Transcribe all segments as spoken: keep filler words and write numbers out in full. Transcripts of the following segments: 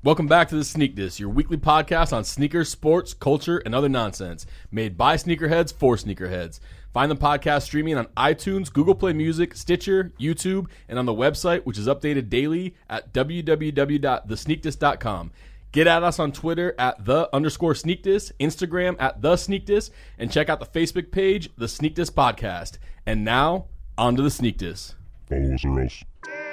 Welcome back to the Sneak This, your weekly podcast on sneakers, sports, culture, and other nonsense. Made by sneakerheads for sneakerheads. Find the podcast streaming on iTunes, Google Play Music, Stitcher, YouTube, and on the website, which is updated daily at w w w dot the sneak dis dot com. Get at us on Twitter at the underscore Sneak This, Instagram at the Sneak This, and check out the Facebook page, the Sneak This Podcast. And now, on to the Sneak This. Follow us or else.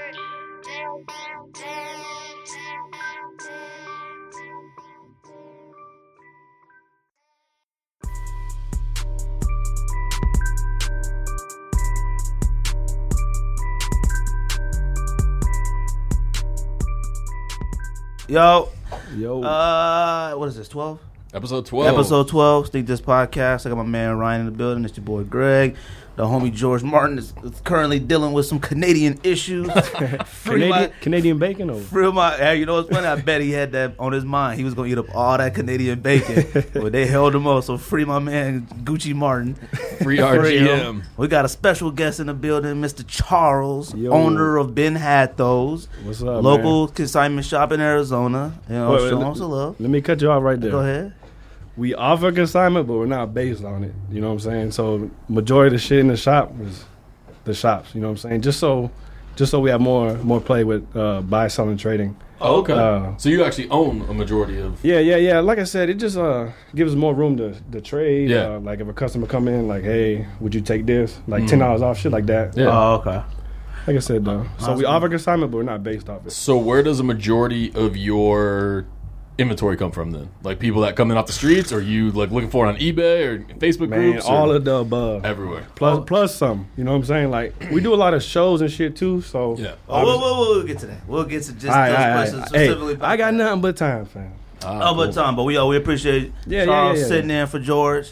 Yo, Yo, uh, what is this, twelve? Episode twelve. Episode twelve, Sneak This Podcast. I got my man Ryan in the building. It's your boy Greg. The homie George Martin is, is currently dealing with some Canadian issues. free Canadian, my, Canadian bacon or free my, hey, you know what's funny? I bet he had that on his mind. He was going to eat up all that Canadian bacon. But they held him up, so free my man Gucci Martin. Free R G M. We got a special guest in the building, Mister Charles, Yo. owner of Ben Hathos. What's up, Local man? consignment shop in Arizona. You know, Wait, wait, show let- him some love. Let me cut you off right there. Go ahead. We offer consignment, but we're not based on it. You know what I'm saying? So majority of the shit in the shop is the shops. You know what I'm saying? Just so, just so we have more more play with uh, buy, selling, trading. Oh, okay. Uh, so you actually own a majority of... Yeah, yeah, yeah. Like I said, it just uh, gives us more room to, to trade. Yeah. Uh, like if a customer come in, like, hey, would you take this? Like ten dollars off, shit like that. Yeah. Oh, okay. Like I said, though. So we offer consignment, but we're not based off it. So where does a majority of your inventory come from then? Like people that come in off the streets, or you like looking for it on eBay or Facebook Man, groups? all or of the above. everywhere. Plus, plus some. You know what I'm saying? Like we do a lot of shows and shit too. So Yeah. Oh, we'll, we'll, we'll get to that. We'll get to just All right, those all right, questions all right. Hey, specifically. about I got that. nothing but time, fam. Ah, Oh, but cool. Tom, but we uh, we appreciate Yeah, yeah, Charles yeah, yeah. sitting in for George.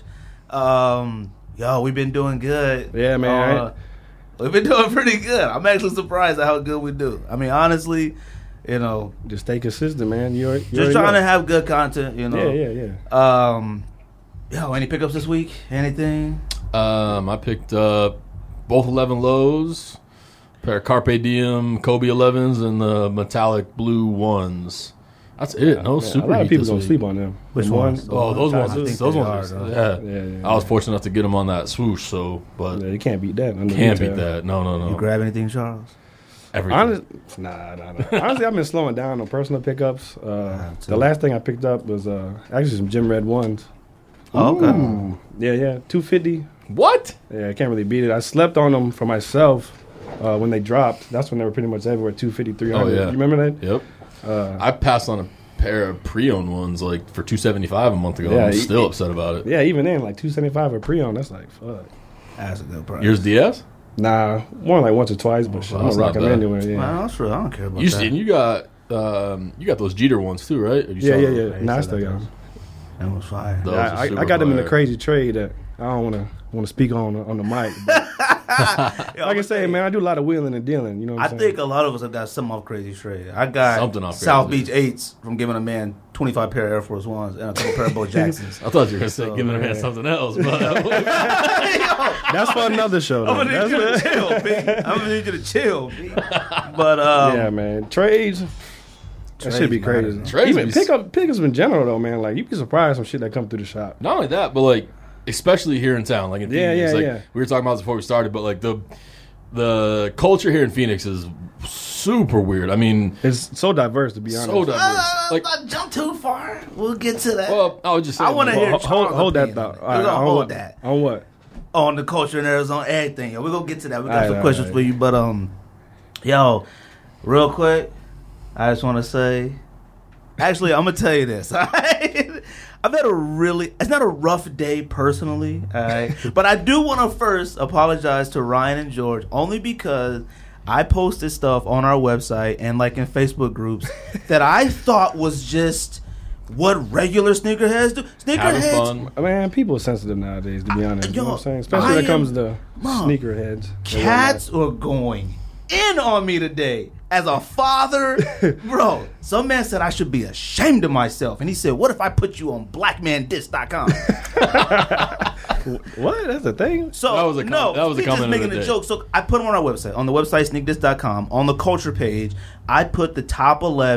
Um, yo, we've been doing good. Yeah, man. Uh, we've been doing pretty good. I'm actually surprised at how good we do. I mean, honestly, you know, Just stay consistent, man. You already, you just already trying know. to have good content. You know. Yeah, yeah, yeah. Um, yo, any pickups this week? Anything? Um, I picked up both eleven lows, a pair of Carpe Diem Kobe elevens, and the metallic blue ones. That's it. No Yeah, super a lot of heat people this don't week. sleep on them. Which The ones? Oh, those I ones. think Those they ones. are, yeah. Yeah, yeah, I was fortunate enough to get them on that swoosh. So, but Yeah, you can't beat that. Under can't retail. beat that. No, no, no. You grab anything, Charles? Everything. Honest, nah, nah, nah. Honestly, I've been slowing down on personal pickups. Uh, have to. the last thing I picked up was uh, actually some Gym Red ones. Oh, okay. Ooh. Yeah, yeah, two fifty. What? Yeah, I can't really beat it. I slept on them for myself uh, when they dropped. That's when they were pretty much everywhere, two fifty, three hundred. Oh, yeah. You remember that? Yep. Uh, I passed on a pair of pre-owned ones like for two seventy-five a month ago. Yeah, I'm you- still upset about it. yeah, even then, like two seventy-five or pre-owned, that's like, fuck. That's a good price. Yours D S? Nah, more like once or twice, but Oh, shit, well, I'm that's gonna rock not them bad. anyway. Yeah, Well, that's true. I don't care about You that. see, and you got um, you got those Jeter ones too, right? Or you yeah, saw yeah, those? yeah. Hey, Nah, I so still that got does- them. That was fire. Those Yeah, are I, I super got them in a fire. crazy trade that I don't want to want to speak on on the mic. But like I say, man, I do a lot of wheeling and dealing. You know what I I'm saying? think a lot of us have got some off crazy trade. I got Something off South crazy. Beach eights from giving a man twenty-five pair of Air Force Ones and a couple pair of Bo Jacksons. I thought you were gonna say So, giving a man yeah. something else, but that's for another show. I'm though. gonna need That's you to what- chill, B. I'm gonna need you to chill, B. But um, yeah, man, trades. That should be Trades crazy. matter. Trades Even be- pickup pickups in general, though, man. Like you'd be surprised some shit that come through the shop. not only that, but like especially here in town, like in Yeah, Phoenix. yeah, like, yeah. We were talking about this before we started, but like the the culture here in Phoenix is super weird. I mean, It's so diverse, to be honest. so diverse. uh, Like, not jump too far. We'll get to that. well, I was just saying. I want to like, hear Hold, hold, Charles' hold that opinion thought. on it. All right, We're gonna on hold what? that On what? on the culture in Arizona, everything. Yo, we're gonna get to that. We got All right, some all questions right. for you, but um, yo, real quick, I just want to say, actually, I'm gonna tell you this. All right? I've had a really, it's not a rough day personally, all right? But I do want to first apologize to Ryan and George, only because I posted stuff on our website and like in Facebook groups that I thought was just what regular sneakerheads do. having Sneakerheads, fun. Man, people are sensitive nowadays, to be honest. You know yo, what I'm saying? Especially I when it comes am- to Mom, sneakerheads. and cats are going in on me today. As a father, bro, some man said I should be ashamed of myself. And he said, what if I put you on black man dis dot com? whatnot. What? That's a thing? So, That was a com- no, that was a we just comment of making the a day. joke. So I put them on our website. On the website, sneak dis dot com. On the culture page, I put the top eleven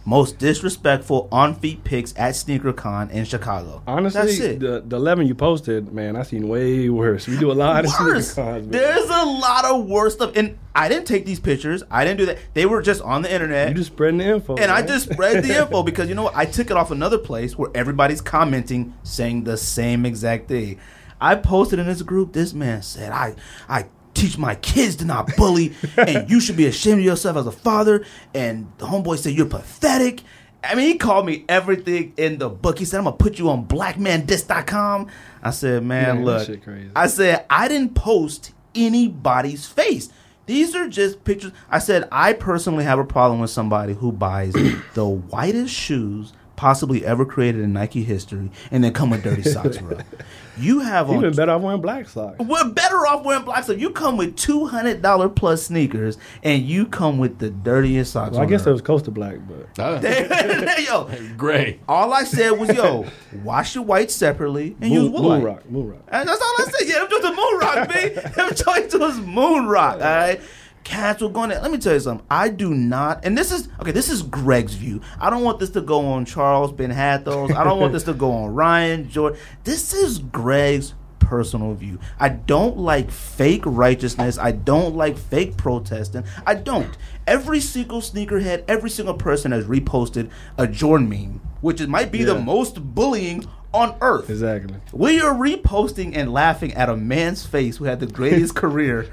most disrespectful on-feet pics at SneakerCon in Chicago. Honestly, That's it. the the eleven you posted, man, I seen way worse. We do a lot of Worse. SneakerCons, man. There's a lot of worse stuff, and I didn't take these pictures. I didn't do that. They were just on the internet. You just spreading the info, And I man. just spread the info because, you know what? I took it off another place where everybody's commenting saying the same exact thing. I posted in this group, this man said, I I teach my kids to not bully, and you should be ashamed of yourself as a father. And the homeboy said, you're pathetic. I mean, he called me everything in the book. He said, I'm going to put you on black man dis dot com. I said, man, Man, that look. shit crazy. I said, I didn't post anybody's face. These are just pictures. I said, I personally have a problem with somebody who buys the whitest shoes possibly ever created in Nike history and then come with dirty socks, bro. You have You on. been better off wearing black socks. We're better off wearing black socks. You come with two hundred dollars plus sneakers and you come with the dirtiest socks. Well, I on guess earth. it was Coastal Black, but Ah, Yo, gray. all I said was, yo, wash your whites separately and use Moon, wool moon light. rock, moon rock. And that's all I said. Yeah, them just a moon rock, man. Them joints was moon rock. All right. Cats were going to, let me tell you something. I do not, and this is, okay, this is Greg's view. I don't want this to go on Charles Ben Hathos. I don't want this to go on Ryan, George. This is Greg's personal view. I don't like fake righteousness. I don't like fake protesting. I don't. Every single sneakerhead, every single person has reposted a Jordan meme, which it might be Yeah. the most bullying on earth. Exactly. We are reposting and laughing at a man's face who had the greatest career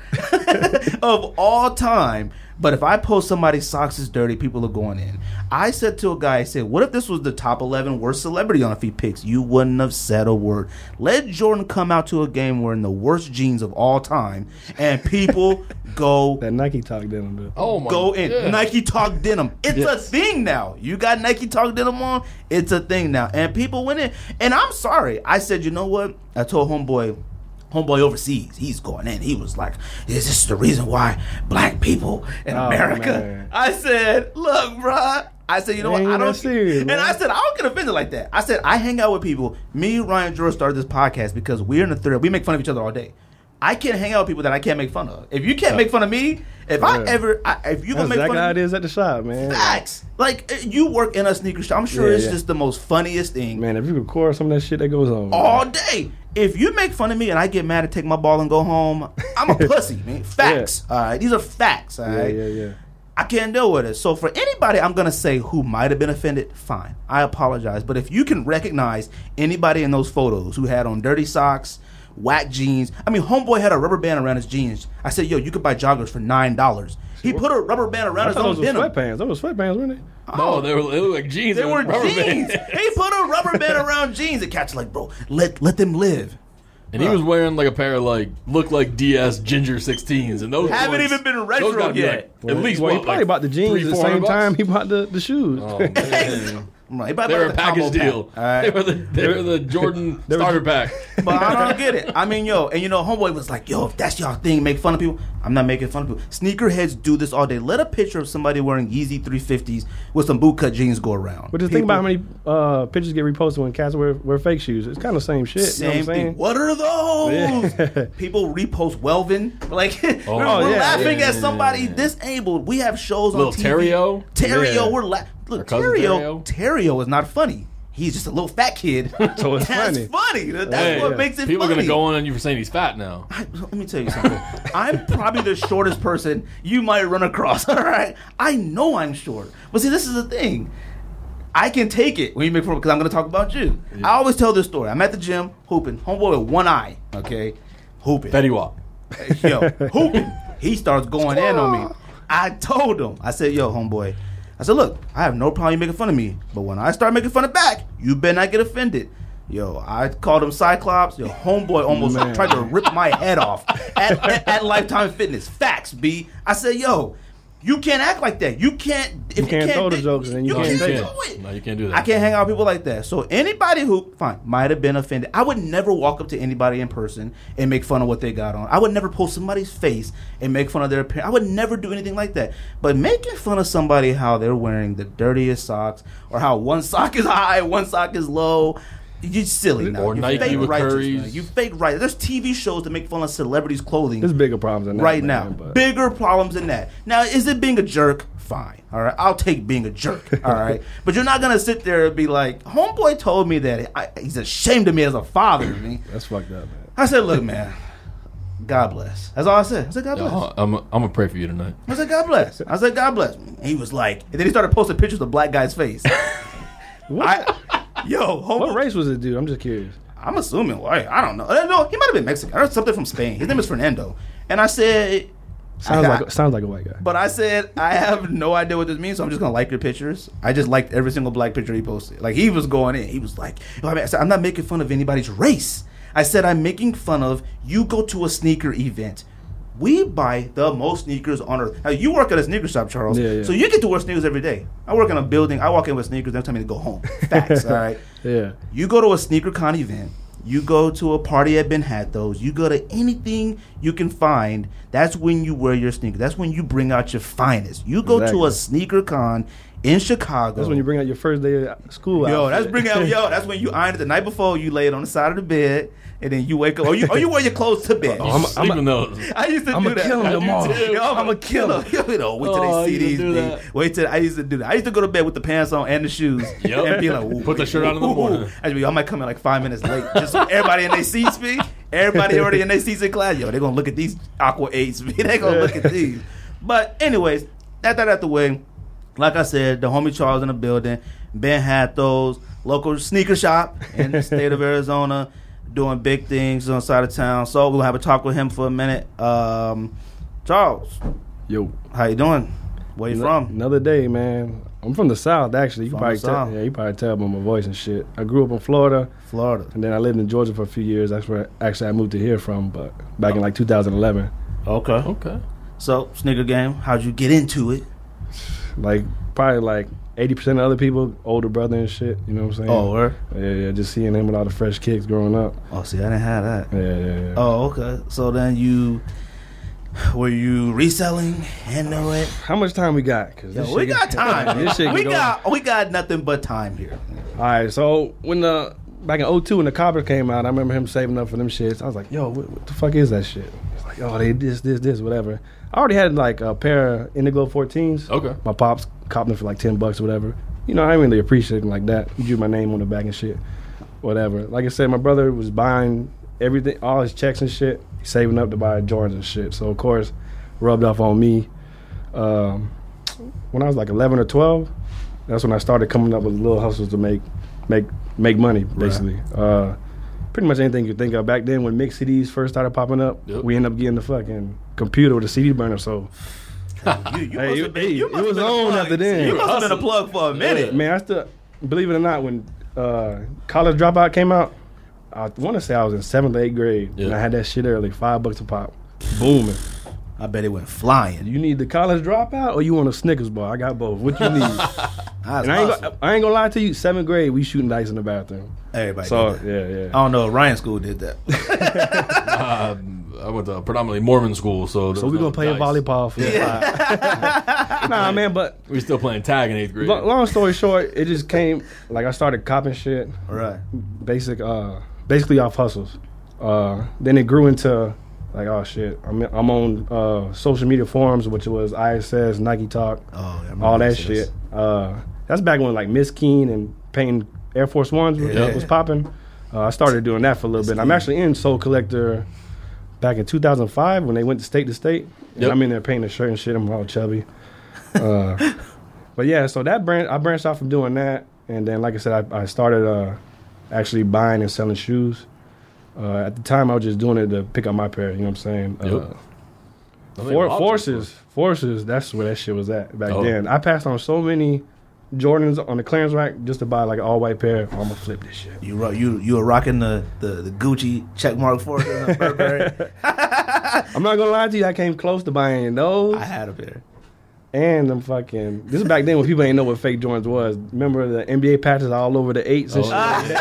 of all time. But if I post somebody's socks is dirty, people are going in. I said to a guy, I said, what if this was the top eleven worst celebrity on feet picks? You wouldn't have said a word. Let Jordan come out to a game wearing the worst jeans of all time, and people go That Nike talk denim, dude. Oh my go in. yeah. Nike Talk denim. It's Yes. a thing now. You got Nike Talk denim on. It's a thing now, and people went in. And I'm sorry. I said, you know what? I told homeboy. Homeboy overseas, he's going in. He was like, "Is this the reason why black people in Oh, America?" man. I said, "Look, bruh." I said, "You know what? Ain't I that don't." serious, and man. I said, "I don't get offended like that." I said, "I hang out with people. Me, Ryan, George started this podcast because we're in the thread. We make fun of each other all day. I can't hang out with people that I can't make fun of. If you can't make fun of me, if I Yeah. ever, I, if you gonna That's make exactly fun how of it me, is at the shop, man. facts. Like uh, you work in a sneaker shop. I'm sure Yeah, it's yeah. just the most funniest thing Man, if you record some of that shit that goes on, all day. If you make fun of me and I get mad and take my ball and go home, I'm a pussy, man. Facts. All right. These are facts. All yeah, right. yeah, yeah. I can't deal with it. So for anybody I'm going to say who might have been offended, fine. I apologize. But if you can recognize anybody in those photos who had on dirty socks, whack jeans. I mean, homeboy had a rubber band around his jeans. I said, yo, you could buy joggers for nine dollars. He put a rubber band around I his thought own those were denim. sweatpants. Those were sweatpants, weren't they? No, they were they look like jeans. They with were rubber jeans. bands. He put a rubber band around jeans. The cat's like, bro, let let them live. And he was wearing like a pair of like look like D S Ginger sixteens, and those Haven't ones- even been those retro gotta be, yet. like, at least well, what, he probably like bought the jeans three, at the four hundred same bucks? time he bought the, the shoes. Oh, man. Right, but- They were a but the combo package pack. deal. All right. They were the they were the Jordan They were- starter pack. But I don't get it. I mean, yo, and you know, homeboy was like, yo, if that's y'all thing, make fun of people. I'm not making fun of people. Sneakerheads do this all day. Let a picture of somebody wearing Yeezy three fifties with some bootcut jeans go around. But just think about how People- many uh, pictures get reposted when cats wear, wear fake shoes. It's kind of the same shit. Same you know what I'm thing. saying? What are those? Yeah. People repost Welvin. Like, Oh, we're, we're yeah, laughing yeah, at yeah, somebody yeah, yeah. disabled. We have shows Little on T V. Terrio? Terrio, Yeah. we're la- Our Look, cousin Terrio, Terrio is not funny. He's just a little fat kid. So it's That's funny. funny. That's Hey, what yeah. makes it People funny. are gonna go on you for saying he's fat now. I, let me tell you something. I'm probably the shortest person you might run across. All right, I know I'm short, but see, this is the thing. I can take it when you make fun because I'm going to talk about you. I always tell this story. I'm at the gym hooping. Homeboy with one eye. Okay, hooping. Fetty Wap. Yo, hooping. He starts going in on me. I told him. I said, yo, homeboy. I said, look, I have no problem you making fun of me, but when I start making fun of back, you better not get offended. Yo, I called him Cyclops. Yo, homeboy almost Man. tried to rip my head off at, at, at Lifetime Fitness. Facts, B. I said, yo, you can't act like that. You can't. If You can't throw the do- jokes and then you No, can't you can't can't. do it. No, you can't do that. I can't hang out with people like that. So anybody who, fine, might have been offended. I would never walk up to anybody in person and make fun of what they got on. I would never post somebody's face and make fun of their appearance. I would never do anything like that. But making fun of somebody how they're wearing the dirtiest socks or how one sock is high, one sock is low, You're silly now. Or You're Nike fake with righteous, Curry's. man. You fake right. There's T V shows to make fun of celebrities' clothing There's bigger problems than that. right man, now. but- Bigger problems than that. Now, is it being a jerk? Fine. All right. I'll take being a jerk. All right. But you're not going to sit there and be like, homeboy told me that I, he's ashamed of me as a father. I mean, That's fucked up, man. I said, look, man, God bless. That's all I said. I said, God bless. Yo, I'm I'm gonna pray for you tonight. I said, God bless. I said, God bless. And he was like, and then he started posting pictures of the black guy's face. What, I, yo, homeboy. what race was it, dude? I'm just curious. I'm assuming white. I don't know. Uh, No, he might have been Mexican. I heard something from Spain. His name is Fernando. And I said, Sounds I- like sounds like a white guy. but I said, I have no idea what this means, so I'm just gonna like your pictures. I just liked every single black picture he posted. Like he was going in. He was like, "Yo, I mean," I said, I'm not making fun of anybody's race. I said I'm making fun of you go to a sneaker event. We buy the most sneakers on earth. Now you work at a sneaker shop, Charles. Yeah, yeah. So you get to wear sneakers every day. I work in a building. I walk in with sneakers. They tell me to go home. Facts. All right. Yeah. You go to a sneaker con event. You go to a party at Ben Hattos. You go to anything you can find. That's when you wear your sneakers. That's when you bring out your finest. You go to Exactly. a sneaker con in Chicago. That's when you bring out your first day of school. Yo, outfit. that's bring out yo. That's when you iron it the night before. You lay it on the side of the bed, and then you wake up. Or you, or you wear your clothes to bed. You I'm a- sleep I'm in those. I used to I'ma do that. kill him I do tomorrow. too. Yo, I'm I'ma a killer. You know, wait till Oh, I they see used to these. do B. that. Wait till I used to do that. I used to go to bed with the pants on and the shoes, Yep. and be like, ooh, Put the shirt on in the ooh, morning. ooh. I'd be, I might come in like five minutes late, just so everybody in their seats, be. Everybody already in their seats in class. Yo, they're gonna look at these Aqua Eights, be. They gonna look at these. But anyways, that that out the way. Like I said, the homie Charles in the building. Ben Hattos, local sneaker shop in the state of Arizona, doing big things on the side of town. So we're gonna have a talk with him for a minute. Um, Charles, Yo. how you doing? Where you Ano- from? Another day, man. I'm from the South, actually. You From can probably the South. tell. Yeah, you probably tell by my voice and shit. I grew up in Florida, Florida. and then I lived in Georgia for a few years. That's where actually I moved to here from, but back in like two thousand eleven. Okay. Okay. So sneaker game. How'd you get into it? Like probably like eighty percent of other people, older brother and shit. You know what I'm saying? Oh, where? Yeah, yeah. Just seeing him with all the fresh kicks growing up. Oh, see, I didn't have that. Yeah, yeah, yeah. Oh, okay. So then you were you reselling into it? How much time we got? Cause Yo, this we shit got get- time. This shit we get got we got nothing but time here. All right, so when the back in oh two when the Copper came out, I remember him saving up for them shits. I was like, yo, what, what the fuck is that shit? He's like, oh, they this, this, this, whatever. I already had like a pair of Indigo fourteens. Okay. My pops copped them for like ten bucks or whatever. You know, I didn't really appreciate them like that. He drew my name on the back and shit. Whatever. Like I said, my brother was buying everything, all his checks and shit, saving up to buy Jordans and shit. So, of course, rubbed off on me. Um, when I was like eleven or twelve, that's when I started coming up with little hustles to make make make money, basically. Uh, pretty much anything you think of. Back then, when mix C Ds first started popping up, Yep. we ended up getting the fucking computer with a C D burner. So, You, you Hey, must it- have been, hey, you it must have was been a on plug. after then. You must have been a plug for a minute. man, I still, believe it or not, when uh, College Dropout came out, I want to say I was in seventh or eighth grade, and Yeah. I had that shit early, five bucks a pop, booming. I bet it went flying. You need the College Dropout or you want a Snickers bar? I got both. What you need? That's And I ain't, awesome. go, I ain't gonna lie to you. Seventh grade, we shooting dice in the bathroom. Everybody So did that. yeah, yeah. I don't know if Ryan School did that. Um, I went to a predominantly Mormon school, so So there we was gonna no play dice. volleyball for five. Nah, man. But We still playing tag in eighth grade. lo- long story short, it just came like I started copping shit, Right. basic, uh, basically off hustles. Uh, then it grew into like, oh shit, I'm I'm on uh, social media forums, which was I S S, Nike Talk, Oh, I remember all that this. shit. Uh, that's back when like Miss Keen and painting Air Force Ones was, Yeah. was popping. Uh, I started doing that for a little bit. I'm actually in Soul Collector back in two thousand five when they went to state to state. And Yep. I'm in there painting a shirt and shit. I'm all chubby. Uh, but yeah, so that brand I branched off from doing that, and then like I said, I, I started uh, actually buying and selling shoes. Uh, at the time, I was just doing it to pick up my pair. You know what I'm saying? Yep. Uh, I think For, Bob's forces, forces. That's where that shit was at back Oh. then. I passed on so many Jordans on the clearance rack just to buy like an all white pair. Oh, I'm gonna flip this shit. You ro- you you were rocking the, the, the Gucci checkmark for it in the Burberry. I'm not gonna lie to you. I came close to buying those. I had a pair. And them fucking. This is back then when people ain't know what fake Jordans was. Remember the N B A patches all over the eights and Oh, shit.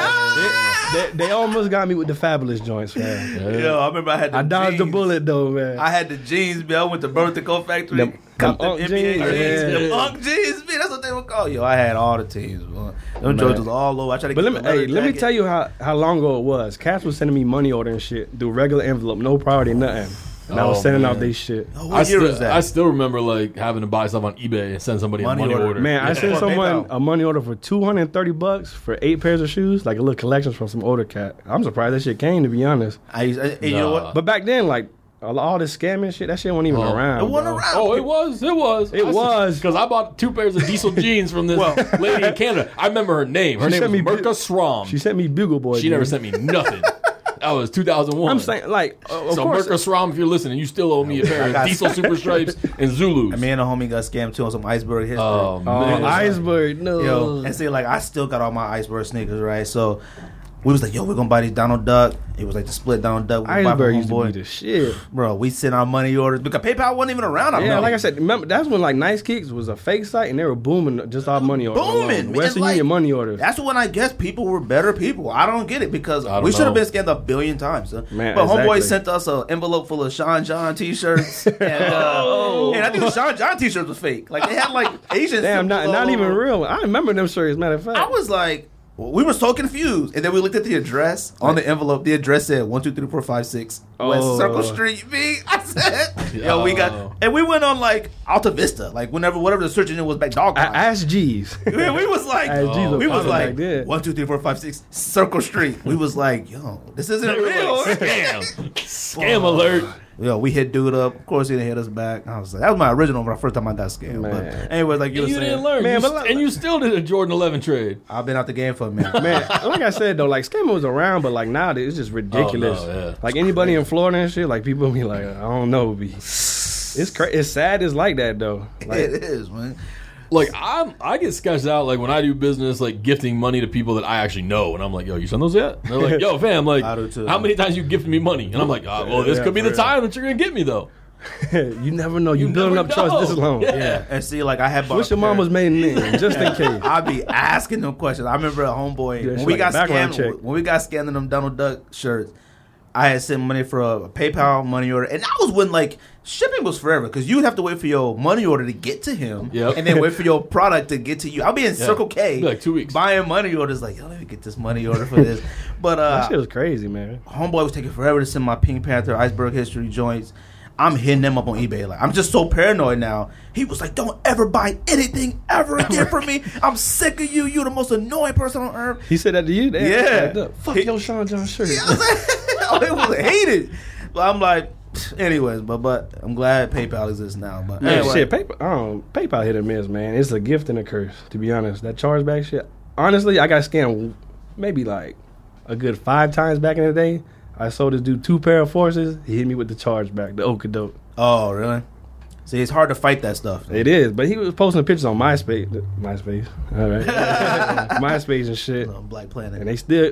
yeah. They, they, they almost got me with the Fabulous joints, man. Yeah. Yo, I remember I had the I dodged the jeans. bullet though, man. I had the jeans, man. I went to Burlington Coat Factory. Them- Got them the Unk N B A jeans, jeans. yeah. The Unk jeans, man. That's what they would call. Yo, I had all the teams, man. Them Man. Jordans was all over. I tried to But get let me, the leather hey, let me jacket. tell you how, how long ago it was. Cats was sending me money order and shit through regular envelope, no priority, nothing. And I was Oh, sending man. out they shit. Oh, I what year still, was that? I still remember like having to buy stuff on eBay and send somebody Money a money order. order. Man, I Yeah. sent Or someone PayPal. a money order for two hundred and thirty bucks for eight pairs of shoes, like a little collection from some older cat. I'm surprised that shit came, to be honest. I, used- and you know Nah. what? But back then, like all, all this scamming shit, that shit wasn't even Oh. around. It wasn't bro. around. Oh, it was. It was. It was. because I bought two pairs of diesel jeans from this Well- lady in Canada. I remember her name. Her She name sent was me Mirka bu- Srom. She sent me Bugle Boy. She never dude. sent me nothing. That was two thousand one. I'm saying, like, uh, of so course. Mirka Srom, if you're listening, you still owe me a pair I of got- diesel super stripes and Zulus. Me and a homie got scammed too on some iceberg history. Oh, Oh, man. iceberg, no. Yo, and see, like, I still got all my iceberg sneakers, right? So we was like, yo, we're gonna buy these Donald Duck. It was like the split Donald Duck. We buy Iceberg from used to homeboy. be the shit. Bro, we sent our money orders because PayPal wasn't even around. I Yeah, remember. like I said, remember that's when like Nice Kicks was a fake site and they were booming just our money orders. Booming, alone. man, Western like- Union money orders. That's when I guess people were better people. I don't get it because I don't we should have know. been scammed a billion times. Huh? Man, but homeboy exactly. sent us an envelope full of Sean John t-shirts, and, uh, Oh. and I think the Sean John t-shirts was fake. Like they had like Asian. Damn, not, symbols not all even over. real. I remember them shirts, matter of fact. I was like, we were so confused, and then we looked at the address on the envelope. The address said one two three four five six West Oh. Circle Street. B. I said, yo, we Oh. got, and we went on like Alta Vista, like whenever whatever the search engine was back dog. I, Pound. Ask G's. we, we was like, Ask G's Oh, we was back like then. one two three four five six Circle Street. We was like, yo, this isn't They were real. like, scam. Scam alert. Yo, we hit dude up. Of course, he didn't hit us back. I was like, that was my original when the first time I got scammed. Man. But anyway, like you And were you saying, didn't learn. Man, You but st- like- and you still did a Jordan eleven trade. I've been out the game for a minute. Man, like I said though, like scamming was around, but like nowadays it's just ridiculous. Oh, no, yeah. Like anybody in Florida and shit, like people be like, I don't know, be. It's cra- It's sad. It's like that though. Like, It is, man. Like I'm, I get sketched out like when I do business, like gifting money to people that I actually know, and I'm like, "Yo, you send those yet?" And they're like, "Yo, fam, like, I do too. how many times you gifted me money?" And I'm like, oh, "Well, this Yeah, could be for the real. time that you're gonna get me, though." you never know. You, You building never up trust know. this long. Yeah. Yeah, and see, like I had bought What's a your pair- mama's maiden name, just in case? I'd be asking them questions. I remember a homeboy Yeah, when she we like got a background scammed. check. When we got scammed in them Donald Duck shirts, I had sent money for a PayPal money order, and that was when like shipping was forever because you would have to wait for your money order to get to him, Yep. and then wait for your product to get to you. I'll be in Circle K, It'd be like two weeks. buying money orders. Like, yo, let me get this money order for this. But uh, That shit was crazy, man. homeboy was taking forever to send my Pink Panther iceberg history joints. I'm hitting them up on eBay. Like I'm just so paranoid now. He was like, "Don't ever buy anything ever again from me. I'm sick of you. You're the most annoying person on earth." He said that to you? Damn, Yeah. like, look, fuck He- your Sean John shirt. I was like, oh, it was hated. But I'm like, anyways. But but I'm glad PayPal exists now. But Man, anyway, shit, PayPal, um, PayPal hit or miss, man. It's a gift and a curse, to be honest. That chargeback shit. Honestly, I got scammed maybe like a good five times back in the day. I sold this dude two pair of forces. He hit me with the chargeback, the okadoke. Oh, really? See, it's hard to fight that stuff. It is, but he was posting pictures on MySpace. MySpace, all right, MySpace and shit, Oh, Black Planet. and they still.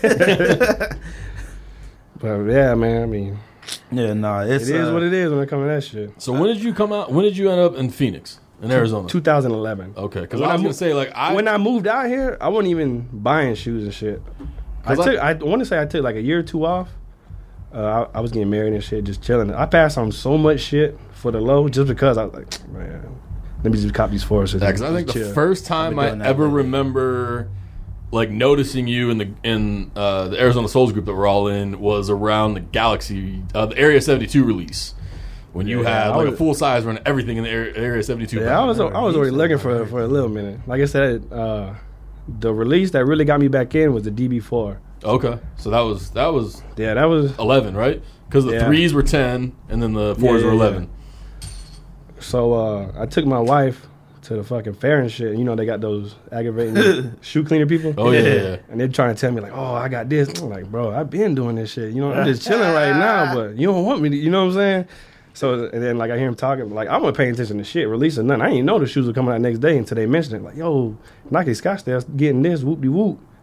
But yeah, man, I mean, yeah, nah, it's it is uh, what it is when it comes to that shit. So when did you come out? When did you end up in Phoenix, in Arizona? twenty eleven. Okay, because When I I was gonna mo- say like I when I moved out here, I wasn't even buying shoes and shit. I 'Cause I- took. I, want to say I took like a year or two off. Uh, I, I was getting married and shit, just chilling. I passed on so much shit for the low just because I was like, man, let me just cop these forces. Yeah, because I think Just the chill. first time I've I been doing that ever lately. remember like noticing you in the in uh, the Arizona Souls group that we're all in was around the Galaxy, uh, the Area seventy-two release when you Yeah, had I like a was- full size run everything in the Area, Area seventy-two. Yeah, I was. I remember was he already said looking that, for right? for a little minute. Like I said, uh, the release that really got me back in was the D B four. Okay, so that was that was Yeah, that was. eleven, right? Because the Yeah. threes were ten and then the fours Yeah, were yeah, eleven. So uh, I took my wife to the fucking fair and shit. You know they got those aggravating shoe cleaner people. Oh yeah, yeah, yeah. And they're trying to tell me like, oh, I got this. I'm like, bro, I've been doing this shit. You know, I'm just chilling right now, but you don't want me to. You know what I'm saying? So and then like I hear him talking, like I wasn't paying attention to shit, releasing nothing. I didn't know the shoes were coming out next day until they mentioned it. Like, yo, Nike Scottsdale's getting this, whoop de whoop.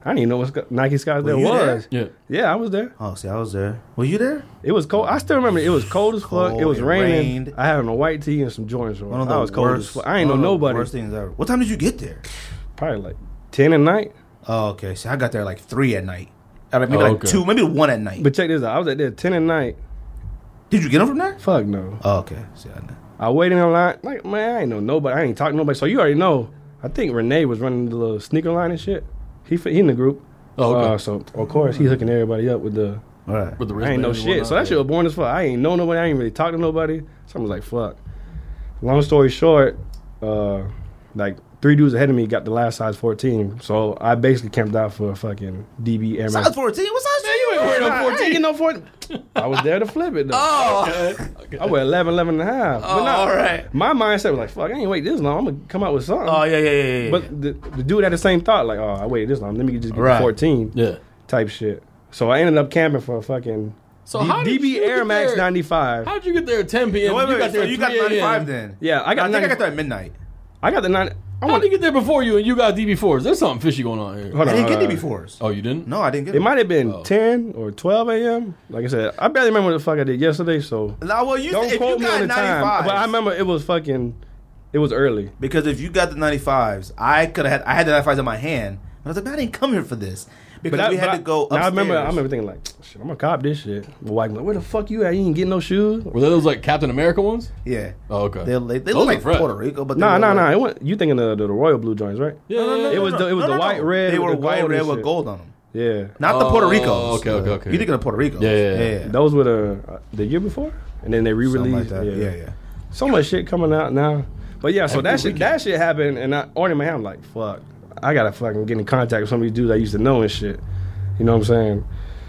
I didn't even know what Nike Scottsdale Were you was. Yeah. Yeah, I was there. Oh, see, I was there. Were you there? It was cold. I still remember it was cold as fuck. Cold, It was it raining. rained. I had on a white tee and some Jordan shorts. One of I the was cold worst, as fuck. I ain't know one of the nobody. Worst things ever. What time did you get there? Probably like ten at night. Oh, okay. See, I got there like three at night. Uh, Maybe Oh, like okay. two, maybe one at night. But check this out. I was at there ten at night. Did you get them from there? Fuck no. Oh, okay. See, I know. I waited in line. Like, man, I ain't know nobody. I ain't talking to nobody. So you already know. I think Renee was running the little sneaker line and shit. He he in the group. Oh, okay. Uh, so of course he hooking everybody up with the. All right. With the I ain't know wristbands and shit. whatnot, So that yeah. shit was boring as fuck. I ain't know nobody. I ain't really talk to nobody. So I was like, fuck. Long story short, uh, like three dudes ahead of me got the last size fourteen. So I basically camped out for a fucking D B Air Max. Size fourteen? What size Man, you ain't wearing no I ain't fourteen. get no fourteen. I was there to flip it though. Oh, okay. I wear eleven, eleven and a half. Oh, but nah, all right. My mindset was like, fuck, I ain't wait this long. I'm going to come out with something. Oh, yeah, yeah, yeah, yeah. But the, the dude had the same thought, like, oh, I waited this long. Let me just get Right. the fourteen Yeah. type shit. So I ended up camping for a fucking So D- how did D B you Air get Max there? ninety-five. How'd you get there at ten p.m.? No, wait, you wait, got so there at you got three a.m. ninety-five then? Yeah, I got I think I ninety- got there at midnight. I got the ninety. I How want. did you get there before you and you got D B fours? There's something fishy going on here. Hold I on, didn't get hold D on. B fours. Oh, you didn't? No, I didn't get It them. might have been Oh. ten or twelve a.m. Like I said, I barely remember what the fuck I did yesterday. So No, well, you don't if quote you me got on the time. ninety-fives, But I remember it was fucking. It was early. because if you got the ninety-fives, I could have had I had the ninety-fives in my hand. And I was like, man, I didn't come here for this because I, we had but to go I, upstairs. now I remember. I remember thinking like, shit, I'm gonna cop this shit. My wife like, where the fuck you at? You ain't getting no shoes. Were they those like Captain America ones? Yeah. Oh, okay. They, they, they Those look are like fresh. Puerto Rico, but they Nah, were nah, like- nah. It went, you thinking of the, the royal blue joints, right? Yeah, No, no, no, yeah, It yeah. was the- it was No, the no, white, no. red They with were the white, gold red and with shit. gold on them. Yeah, Not the Puerto Oh, Ricos. okay, okay, okay. You thinking of Puerto Rico? Yeah, yeah, yeah. those were the uh, the year before, and then they Something re-released. like that. Yeah, yeah. So much shit coming out now. But yeah, so Every that shit, weekend. that shit happened, and I ordered my hand. I'm like, fuck, I gotta fucking get in contact with some of these dudes I used to know and shit. You know what I'm saying?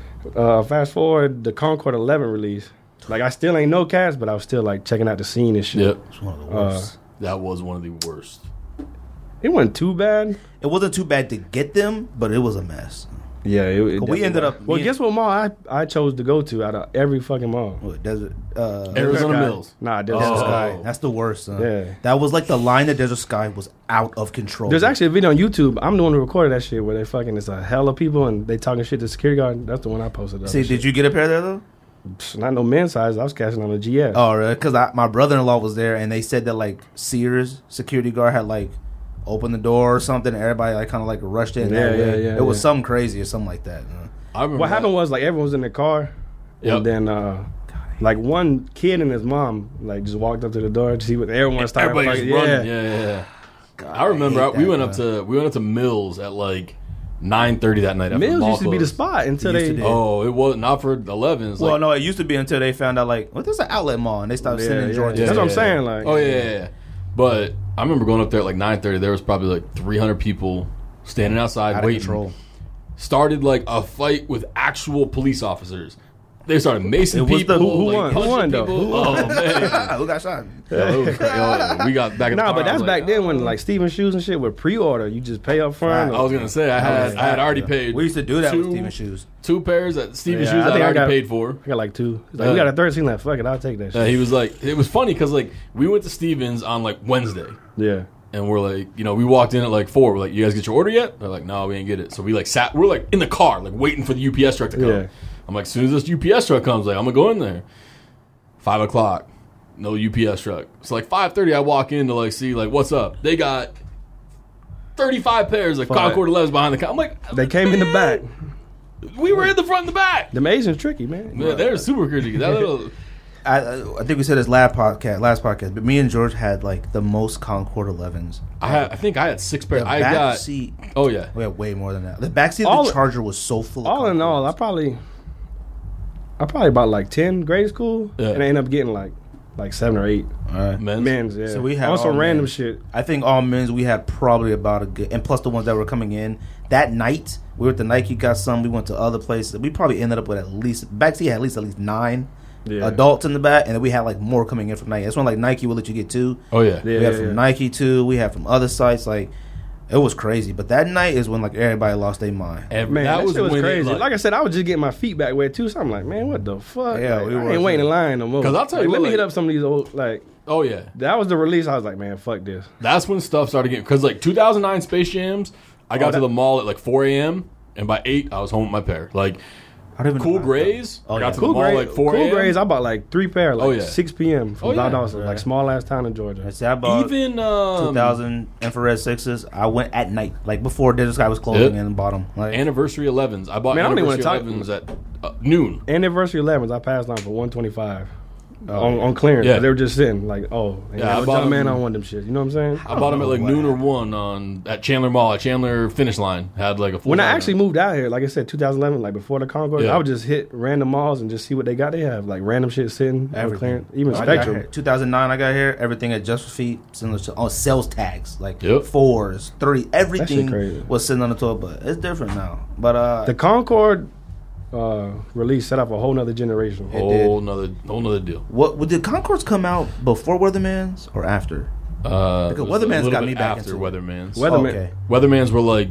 Uh, fast forward, the Concord eleven release. Like I still ain't no cats, but I was still like checking out the scene and shit. Yep. It's one of the Uh, worst. That was one of the worst. It wasn't too bad. It wasn't too bad to get them, but it was a mess. Yeah, it, it We ended up- Well, me guess what mall I, I chose to go to out of every fucking mall? What, Desert, uh, Arizona Sky. Mills. Nah, Desert Desert Oh. Sky. That's the worst. Son. Yeah. That was like the line of Desert Sky was out of control. There's actually a video on YouTube. I'm the one who recorded that shit where they fucking it's a hell of people and they talking shit to security guard. That's the one I posted up. See, did you get a pair there though? Psh, Not no men's size. I was cashing on a G F. Oh, really? Because my brother-in-law was there, and they said that like Sears security guard had like opened the door or something. And everybody like kind of like rushed in. Yeah, that yeah, way. yeah, It was yeah. something crazy or something like that. you know? I remember What that. happened was like everyone was in their car, Yep. and then uh, like one kid and his mom like just walked up to the door to see what everyone started. Everybody fucking- just running. Yeah, yeah, yeah. God, I remember hate I- we that, went up man. to we went up to Mills at like nine thirty that night. After the Mills mall used to be the closed. spot until It used they. to be. Oh, it was not for eleven. It's Well, like, no, it used to be until they found out like, well, there's an outlet mall, and they stopped Yeah, sending yeah, Georgia. yeah. That's what I'm yeah. saying, like- oh yeah, yeah, yeah. But I remember going up there at like nine thirty. There was probably like three hundred people standing outside Out of waiting. control. Started like a fight with actual police officers. They started macing It was people. the- who- who like, won? Who punching won, though? people. Who won? Oh man, Who got shot? Yo, it was cra- yo, we got back. In the Nah, car, but I that's was back like, then when oh. like Steven Shoes and shit were pre-order. You just pay up front. Right. I was gonna say I had I had already paid. We used to do that with two- Steven Shoes. Two pairs at Steven Yeah, Shoes I I, think I already got- paid for. I got like two. He's like, Yeah. we got a thirteen left. Fuck it, I'll take that shit. Uh, he was like, it was funny because like we went to Stevens on like Wednesday. yeah. And we're like, you know, we walked in at like four. We're like, you guys get your order yet? They're like, no, we ain't get it. So we like sat, we're like in the car, like waiting for the U P S truck to come. Yeah. I'm like, as soon as this U P S truck comes, like, I'm gonna go in there. Five o'clock, no U P S truck. So like five thirty, I walk in to like see like what's up. They got thirty-five pairs of Fuck. Concord elevens behind the car. I'm like, They came in the back. we were in the front and the back. The Asians tricky, man. Man, they're super crazy. That little, I, I think we said this last podcast, last podcast, but me and George had like the most Concord elevens. I had, I think I had six pairs. The I back got. seat, Oh yeah. we had way more than that. The back seat of All- the Charger was so full. Of All in all, I Concords. probably, I probably bought like ten grade school, Yeah. and I ended up getting like, like seven or eight All right. Men's. men's. Yeah. So we had on some all random men's. shit. I think all men's we had probably about a good, and plus the ones that were coming in that night. We were at the Nike, got some. We went to other places. We probably ended up with at least backseat had at least at least nine Yeah. adults in the back, and then we had like more coming in from Nike. That's when like Nike will let you get two. Oh yeah. Yeah. we had from Nike too. We had from other sites. Like it was crazy. But that night is when like everybody lost their mind. Every- Man, that, shit was when it, crazy. like- Like, I said, I was just getting my feet back wet too. So I'm like, man, what the fuck? Yeah, Like, we I were ain't waiting too. in line no more. 'Cause I'll tell you Like, what, let me hit like- up some of these old like. oh yeah. That was the release. I was like, man, fuck this. That's when stuff started getting because like two thousand nine Space Jams. I got Oh, to that- the mall at like four a.m. and by eight, I was home with my pair. Like, I don't even know Cool how- Grays, Oh, I got yeah. to Cool the mall Gray, like four Cool a.m. Grays, I bought like three pair, like Oh, yeah. six p.m. from Oh, yeah. Valdosta, Yeah. like small ass town in Georgia. I said I bought Even um, two thousand infrared sixes. I went at night, like before Desert Sky was closing, Yep. and bought them. Like, Anniversary elevens. I bought Man, I don't even Anniversary wanna talk- elevens at uh, noon. Anniversary elevens, I passed on for one twenty-five Oh, on, yeah. on clearance. Yeah. They were just sitting like, oh, Yeah, yeah, I no bought jump, man, them- I don't want them shit. You know what I'm saying? I bought them at like know noon or what one on at Chandler Mall, at Chandler Finish Line. Had like a full When I line actually on. moved out here, like I said, two thousand eleven, like before the Concord, Yeah. I would just hit random malls and just see what they got. They have like random shit sitting on Everything. clearance, even I got Spectrum. here. two thousand nine, I got here. Everything at Just Feet, similar to on sales tags, like Yep. fours, three, everything crazy. was sitting on the tour. But it's different now. But uh, The Concord uh, release set up a whole nother generation. It Whole nother, whole nother deal. what what- did Concords come out before Weatherman's or after? Uh, Because it was a Weatherman's little got bit me back after into it. Weatherman's. Weatherman- Okay, Weatherman's were like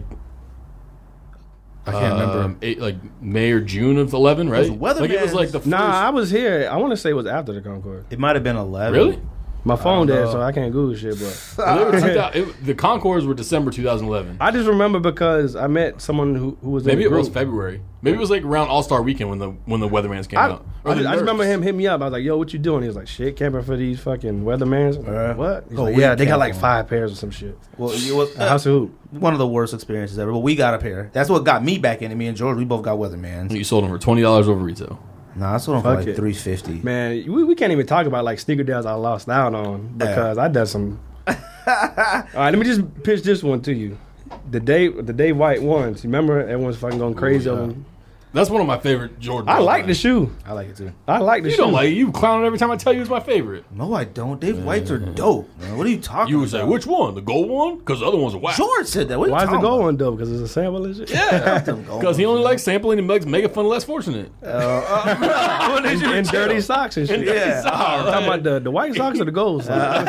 I can't um, remember. eight, like May or June of eleven, right? Was Like it was Weatherman's- like the first. Nah, I was here. I want to say it was after the Concord. It might have been eleven. really? My phone don't dead, know. so I can't Google shit. But Well, they were two thou- it, the Concords were December two thousand eleven. I just remember because I met someone who, who was Maybe in it the was group. February. Maybe it was like around All Star Weekend when the when the Weathermans came I, out. I, Or just, the I just remember Nerds. him hitting me up. I was like, "Yo, what you doing?" He was like, "Shit, camping for these fucking weathermans." I'm like, Uh, what? He's oh, like, we yeah, they got camp like on. five pairs or some shit. Well, it was A House of Hoop. one of the worst experiences ever. But we got a pair. That's what got me back into me and George. We both got Weathermans. You sold them for twenty dollars over retail. Nah, I sold them for Fuck like it. three fifty. Man, we, we can't even talk about like sneaker deals I lost out on because I done some. All right, let me just pitch this one to you. The day the Dave White ones. You remember everyone's fucking going crazy yeah. over them. That's one of my favorite Jordan. I like the shoe. I like it too. I like the You shoe. don't like it. You clown it every time I tell you it's my favorite. No, I don't. Dave Whites are dope. Man. What are you talking You about? would say which one? The gold one? Because the other ones are whack. George said that. What are you Why is the talking gold about? one dope? Because it's a sample and shit. Yeah, Them gold because he ones, only man. likes sampling and makes making fun of less fortunate. and, and dirty socks and shit. Yeah. I'm talking about the, the white socks or the gold socks?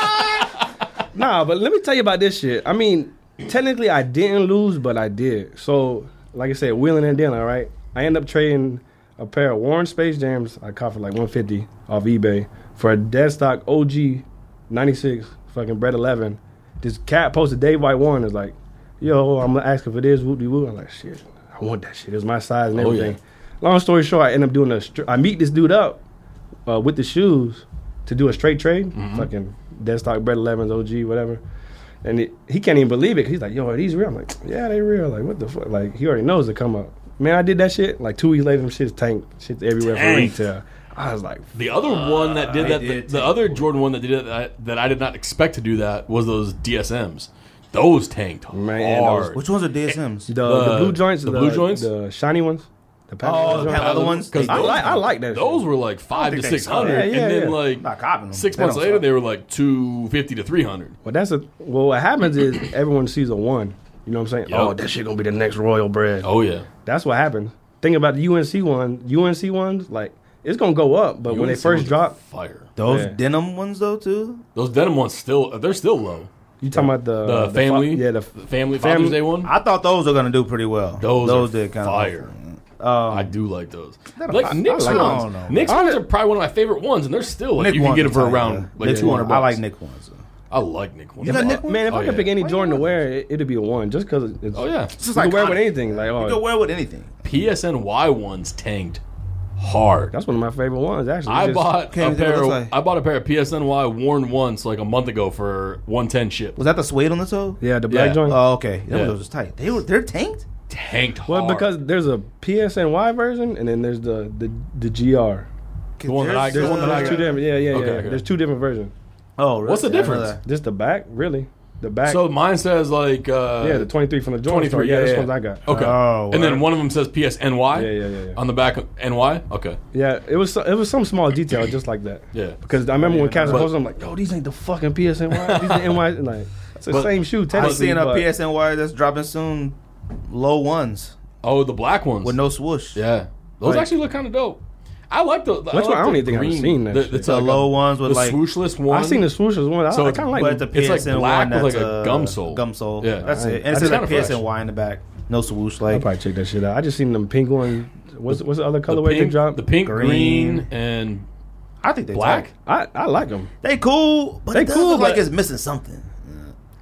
Nah, but let me tell you about this shit. I mean, technically I didn't lose, but I did. So, like I said, wheeling and dealing, right? I ended up trading a pair of Warren Space Jams I caught for like one fifty off eBay for a dead stock O G ninety-six fucking Bread eleven. This cat posted Dave White one is like, yo, I'm asking for this, whoop de whoop. I'm like, shit, I want that shit. It was my size and Oh, everything. yeah. Long story short, I end up doing a. Str- I meet this dude up uh, with the shoes to do a straight trade. Mm-hmm. Fucking dead stock Bread elevens, O G, whatever. And it, he can't even believe it. 'Cause he's like, yo, are these real? I'm like, yeah, they real. Like, what the fuck? Like, he already knows to come up. Man, I did that shit. Like, two weeks later, them shit's tanked. Shit's everywhere Tanked. for retail. I was like, The other one that did I that, the, did the take other one. Jordan one that did it that, that I did not expect to do that was those D S Ms. Those tanked Man, hard. Which ones are D S Ms? the, The- the blue joints, the blue joints? the shiny ones. The patent Oh, leather the joints. patent leather ones? Because I those, like, I like that those shit. were like five to think they six hundred, suck. Yeah, and yeah, then yeah. like I'm not copying them. six They months don't later suck. they were like two fifty to three hundred. Well, that's a well. What happens is everyone sees a one. You know what I'm saying? Yep. Oh, that shit gonna be the next Royal Bread. Oh yeah, That's what happens. Think about the U N C one. U N C ones, like it's gonna go up, but when they U N C first was drop, fire. Those Yeah. denim ones though too. Those denim ones still they're still low. you talking about the The, fa- family, yeah, the the family fam- Father's Day one. I thought those were gonna do pretty well. Those those are did kind fire. of. Um, I do like those. don't- Like I- Nick's I like ones. them. I don't know. Nick's I ones don't- are probably one of my favorite ones, and they're still like Nick you can ones get are them for tight, around yeah. like Nick two hundred ones. bucks. I like Nick ones. I like Nick ones. You got Uh, Nick ones? man. If Oh, I could yeah. pick any Why Jordan to not? wear, it, it'd be a one, just because it's. Oh yeah, It's just you like can wear it with anything. Like, You oh, can wear it with anything. P S N Y ones tanked hard. that's one of my favorite ones. Actually, I It's just- bought Can't a even think pair. what Of, it looks like. I bought a pair of P S N Y worn once like a month ago for one ten ship. Was that the suede on the toe? Yeah, the black Yeah. joint. Oh, okay. Them Yeah. those was tight. They were they're tanked. Tanked hard. well, because there's a P S N Y version, and then there's the the, the G R. The one that I- There's, the one that I There's got. two different. Yeah, yeah, Okay, yeah. okay. There's two different versions. Oh, really? What's the I didn't know difference? that. Just the back, really. The back. so mine says like uh, yeah, the twenty-three from the Jordan store. twenty-three. Yeah, Yeah, this yeah. one's I got. Okay, Oh, and then word. one of them says P S N Y. Yeah, yeah, yeah, yeah. On the back of N Y. Okay, Yeah, it was it was some small detail just like that. yeah. Because I remember when Cats But- posted, I'm like, yo, these ain't the fucking P S N Y. These are N Y. Like, it's the But- same shoe. I'm Technically, seeing a but P S N Y that's dropping soon. Low ones Oh, the black ones with no swoosh. Yeah, those Like- actually look kind of dope. I like the. Which I, like one? I don't the even think I've green, seen that The, shit. it's The like low a, ones with the like, swooshless one. I seen the swooshes one. I, So I kind of like but them. the It's like P S N black one with like that's a gum sole. Gum sole. Yeah. that's I- it. And that's it's like kinda P S N fresh. Y in the back. No swoosh. I'll Like probably check that shit out. I just seen them pink one. What's what's the other the colorway they pink, dropped? the pink, green, Green. and I think they black. tight. I I like them. They cool, but They it does cool, look like but- it's missing something.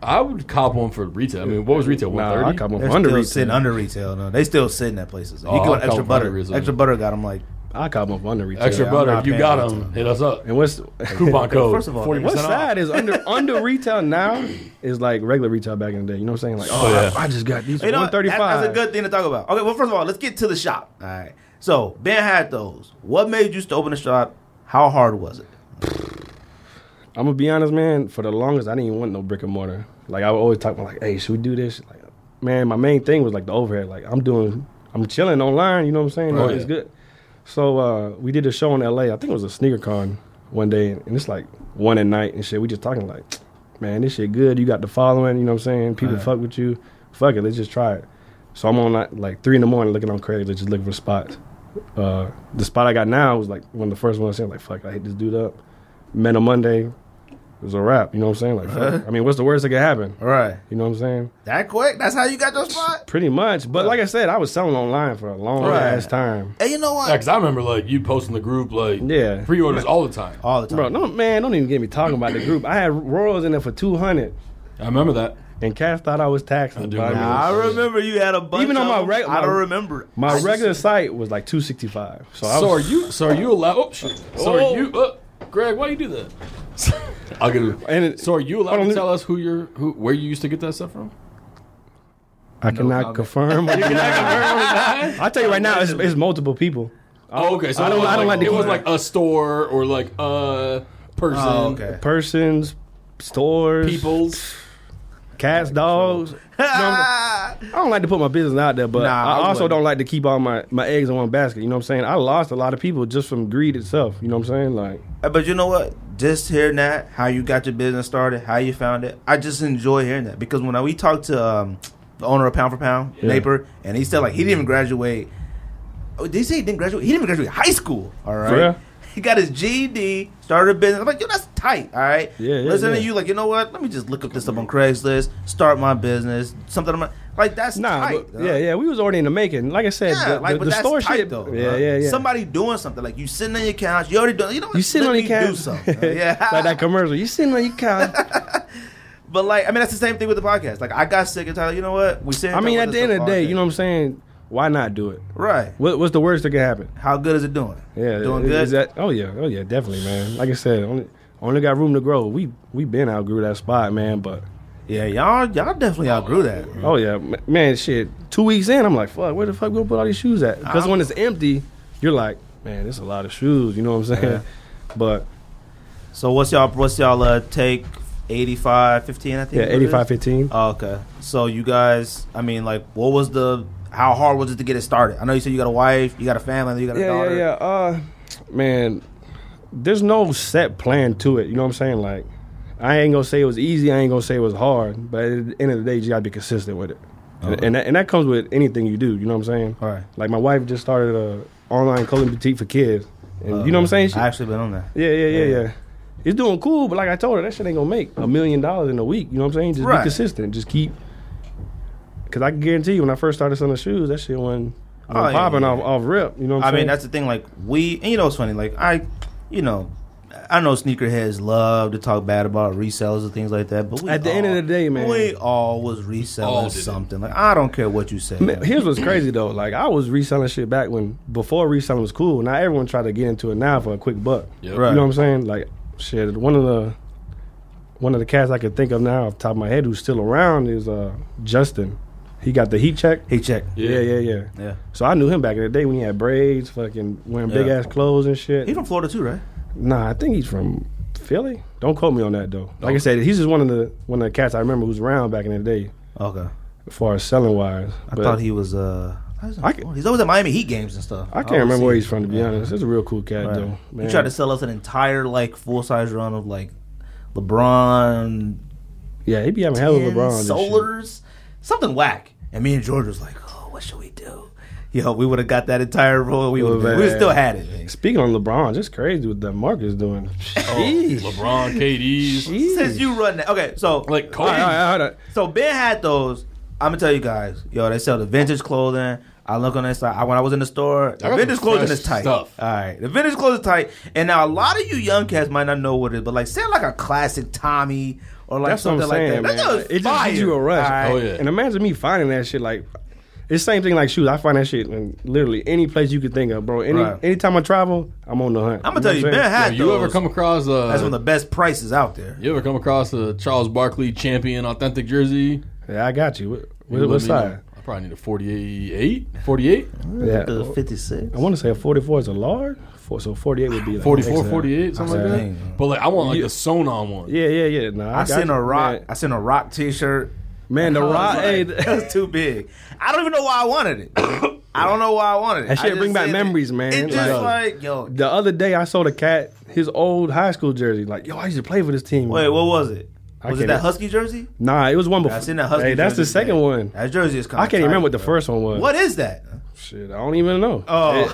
I would cop one for retail. I mean, what was retail? One Nah, I thirty. cop one They're for under still retail. sitting under retail. No, they still sitting at places. You Oh, go I extra cop butter. under retail. Extra butter got them like. I cop one for under retail. Extra Yeah, I'm butter. not If you paying got retail. them, hit us up. And what's Coupon code. First of all, forty what's percent off. sad is under under retail now is like regular retail back in the day. You know what I'm saying? Like, oh, Oh, yeah. I, I just got these You know, one thirty that- five. that's a good thing to talk about. Okay, well, first of all, let's get to the shop. All right. So Ben had those. What made you to open the shop? How hard was it? I'm gonna be honest, man. For the longest, I didn't even want no brick and mortar. Like I would always talk about, like, hey, should we do this? Like, man, my main thing was like the overhead. Like I'm doing, I'm chilling online. You know what I'm saying? Right. Like, it's good. So uh, we did a show in L A. I think it was a sneaker con one day, and it's like one at night and shit. We just talking like, man, this shit good. You got the following. You know what I'm saying? People Right. fuck with you. Fuck it, let's just try it. So I'm on like, like three in the morning looking on Craigslist, just looking for spots. Uh, the spot I got now was like one of the first ones. I like, fuck, I hit this dude up. Met him Monday. It was a wrap. You know what I'm saying? Like, fuck. I mean, what's the worst that could happen? All right. You know what I'm saying? That quick? That's how you got your spot? Pretty much. But like I said, I was selling online for a long Right. ass time. Hey, you know what? Yeah, because I remember like you posting the group like Yeah. pre-orders all the time. All the time. Bro, no, man, don't even get me talking about the group. I had Royals in there for two hundred, I remember that. and Cass thought I was taxing. I do but I mean, remember Nah, I remember you had a bunch Even on of my them. reg- I don't my- remember. my I just- regular site was like two sixty-five. So, I So are was, you? So are you allowed? Oh, shit. So Oh. are you? Uh, Greg, why you do that? I'll get it. And it- So are you allowed hold on, to let- tell us who you're, who, where you used to get that stuff from? I cannot comment. confirm. I'll tell you right now, it's, it's multiple people. Oh, okay. So I don't- it was I don't like, like to It was keep- like a store or like a person. Oh, okay. Persons, stores, People's. cats, dogs. You know, I don't like to put my business out there, but Nah, I I also wouldn't. don't like to keep all my, my eggs in one basket. You know what I'm saying? I lost a lot of people just from greed itself. You know what I'm saying? Like, But you know what? Just hearing that, how you got your business started, how you found it, I just enjoy hearing that. Because when we talked to um, the owner of Pound for Pound, Yeah. Naper, and he said like he didn't even graduate. Oh, did he say he didn't graduate? He didn't even graduate high school. All right. For real? He got his G E D, started a business. I'm like, yo, that's tight. All right. Yeah, yeah, Listen yeah. to you, like, you know what? Let me just look up this up on Craigslist, start my business, something. I'm like, that's nah, tight. but, yeah, yeah, we was already in the making. Like I said, Yeah, the, like, the, but the that's store tight shit. though. yeah, huh? yeah, yeah. Somebody doing something like you sitting on your couch, you already doing. You know what? You sitting Let on your me do couch. something. Yeah, like that commercial. You sitting on your couch. But like, I mean, that's the same thing with the podcast. Like, I got sick and tired. You know what? We sit. I mean, at the end of the day, you know what I'm saying? Why not do it? right? What, what's the worst that can happen? How good is it doing? Yeah, doing is, good. Is that? Oh yeah, oh yeah, definitely, man. Like I said, only only got room to grow. We we been outgrew that spot, man. But yeah, y'all, y'all definitely outgrew that. oh yeah, m- man, shit. Two weeks in, I'm like, fuck, where the fuck we gonna put all these shoes at? Because I'm- when it's empty, you're like, man, there's a lot of shoes. You know what I'm saying? Yeah. But So what's y'all? What's y'all uh, take? eighty-five fifteen, I think. yeah, it is? eighty-five fifteen. Oh, okay. So you guys, I mean, like, what was the? How hard was it to get it started? I know you said you got a wife, you got a family, you got a Yeah, daughter. yeah, yeah. Uh, man, there's no set plan to it. You know what I'm saying? Like, I ain't gonna say it was easy. I ain't gonna say it was hard. But at the end of the day, you gotta be consistent with it, and, Okay. and that, and that comes with anything you do. You know what I'm saying? All right. Like my wife just started a online clothing boutique for kids, and you know what I'm saying? She, I actually been on that. yeah, yeah, yeah, Yeah. yeah. It's doing cool, but like I told her, that shit ain't gonna make a million dollars in a week. You know what I'm saying? Just Right. be consistent. Just keep. Because I can guarantee you, when I first started selling shoes, that shit wasn't, Oh, wasn't yeah, popping yeah. off, off rip. You know what I I'm mean, saying? that's the thing. Like, we, and you know, it's funny. Like, I, you know, I know sneakerheads love to talk bad about resellers and things like that. But we At the all, end of the day, man. we all was All reselling did it. something. Like, I don't care what you say. Man, here's what's crazy though. Like I was reselling shit back when before reselling was cool. Now everyone try to get into it now for a quick buck. Yep. Right. You know what I'm saying? Like shit. One of the one of the cats I can think of now off the top of my head who's still around is uh, Justin. He got the heat check. He checked. Yeah, yeah, yeah. Yeah. So I knew him back in the day when he had braids, fucking wearing big Yeah. ass clothes and shit. He's from Florida too, right? Nah, I think he's from Philly. Don't quote me on that though. Like I Okay. said, he's just one of the one of the cats I remember who's around back in the day Okay. as far as selling wise. I But thought he was. uh I can- He's always at Miami Heat games and stuff. I can't always remember see where him. he's from to be Yeah. honest. He's a real cool cat Right. though. Man. He tried to sell us an entire like full size run of like LeBron, Yeah, he be having hell of LeBron. and shit. Solars, something whack. And me and George was like, "Oh, what should we do?" Yo, we would have got that entire roll. We would Oh, we man. still had it. Man. Speaking on LeBron, just crazy what that Marcus doing. Oh, Sheesh. LeBron, K D's, Sheesh. Since you run that, okay. So like All right, all Kobe. right, hold on. so Ben had those. I'm gonna tell you guys, yo, they sell the vintage clothing, I look on that side. I, when I was in the store, the got vintage some clothing fresh is tight. stuff. All right, the vintage clothing is tight. And now a lot of you young cats might not know what it is, but like say like a classic Tommy or like That's what I'm something saying, like that. man. That Like, it just fire. gives you a rush. All right. Oh, yeah. And imagine me finding that shit like it's the same thing like shoes. I find that shit in literally any place you could think of, bro. Any Right. anytime I travel, I'm on the hunt. I'm gonna tell you, Ben Yo, had you ever those. come across uh, That's one of the best prices out there. you ever come across a Charles Barkley champion authentic jersey? Yeah, I got you. What, You what, let what me know. size? I probably need a forty-eight, forty-eight, Yeah, The fifty-six. I want to say a forty-four is a large, Four- so forty-eight would be like forty-four, X L. forty-eight, something like Dang. that. But like, I want like You- a sewn on one. Yeah, yeah, yeah. No, I, I got seen you. a rock. Man, I seen a rock T-shirt. man the I was rock. like, Hey, that was too big. I don't even know why I wanted it. I don't know why I wanted it. That shit I just bring back seen memories, it. man. It just Like- like yo. the other day I saw the cat his old high school jersey. Like, yo, I used to play for this team. Wait, what was it? I Was it can't that even- Husky jersey? Nah, it was one before. I seen that Husky. Hey, that's the jersey second today. one. That jersey is kind I of. can't even remember what the first one was. What is that? Shit, I don't even know. Oh, Hey,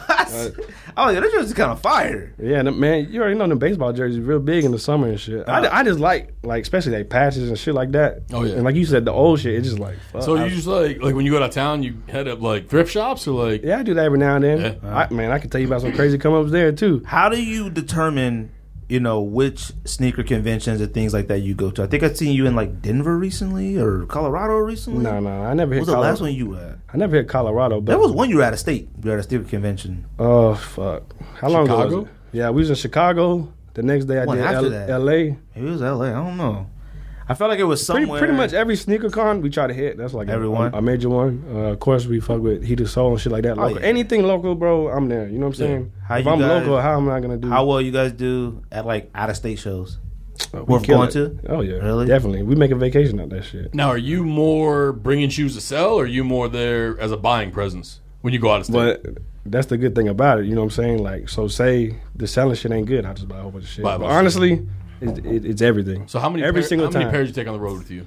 oh yeah, that jersey kind of fire. yeah, the- man, you already know the baseball jerseys real big in the summer and shit. I, Uh, I just like, like especially like patches and shit like that. Oh, yeah. And like you said, the old shit, it's just like. Fuck. So I- you just like like when you go out of town, you head up like thrift shops or like yeah, I do that every now and then. Yeah. I, man, I can tell you about some crazy come ups there too. How do you determine, you know, which sneaker conventions and things like that you go to? I think I've seen you in like Denver recently or Colorado recently. No, no, I never What hit. was the Colorado. last one you were at? I never hit Colorado, but There was one you were at a state. You were at a sneaker convention. oh fuck, how long ago Chicago? was it? Yeah, we was in Chicago. The next day I What, did after L- that? L A. Maybe it was L A. I don't know. I felt like it was Pretty, somewhere. pretty much every sneaker con we try to hit. That's like a- Every a, one? a major one. Uh, of course, we fuck with Heated Soul and shit like that. Oh, Local. yeah. Anything local, bro, I'm there. You know what I'm Yeah. saying? How if you I'm guys- local, how am I gonna do? How well you guys do at like out of state shows? Uh, we worth kill going it. to? Oh yeah, Really? definitely. We make a vacation out of that shit. Now, are you more bringing shoes to sell, or are you more there as a buying presence when you go out of state? But that's the good thing about it. You know what I'm saying? Like, so say the selling shit ain't good, I just buy a whole bunch of shit. Buy a But bunch of honestly, it, it, it's everything. so how many every pair- single how time. many pairs you take on the road with you?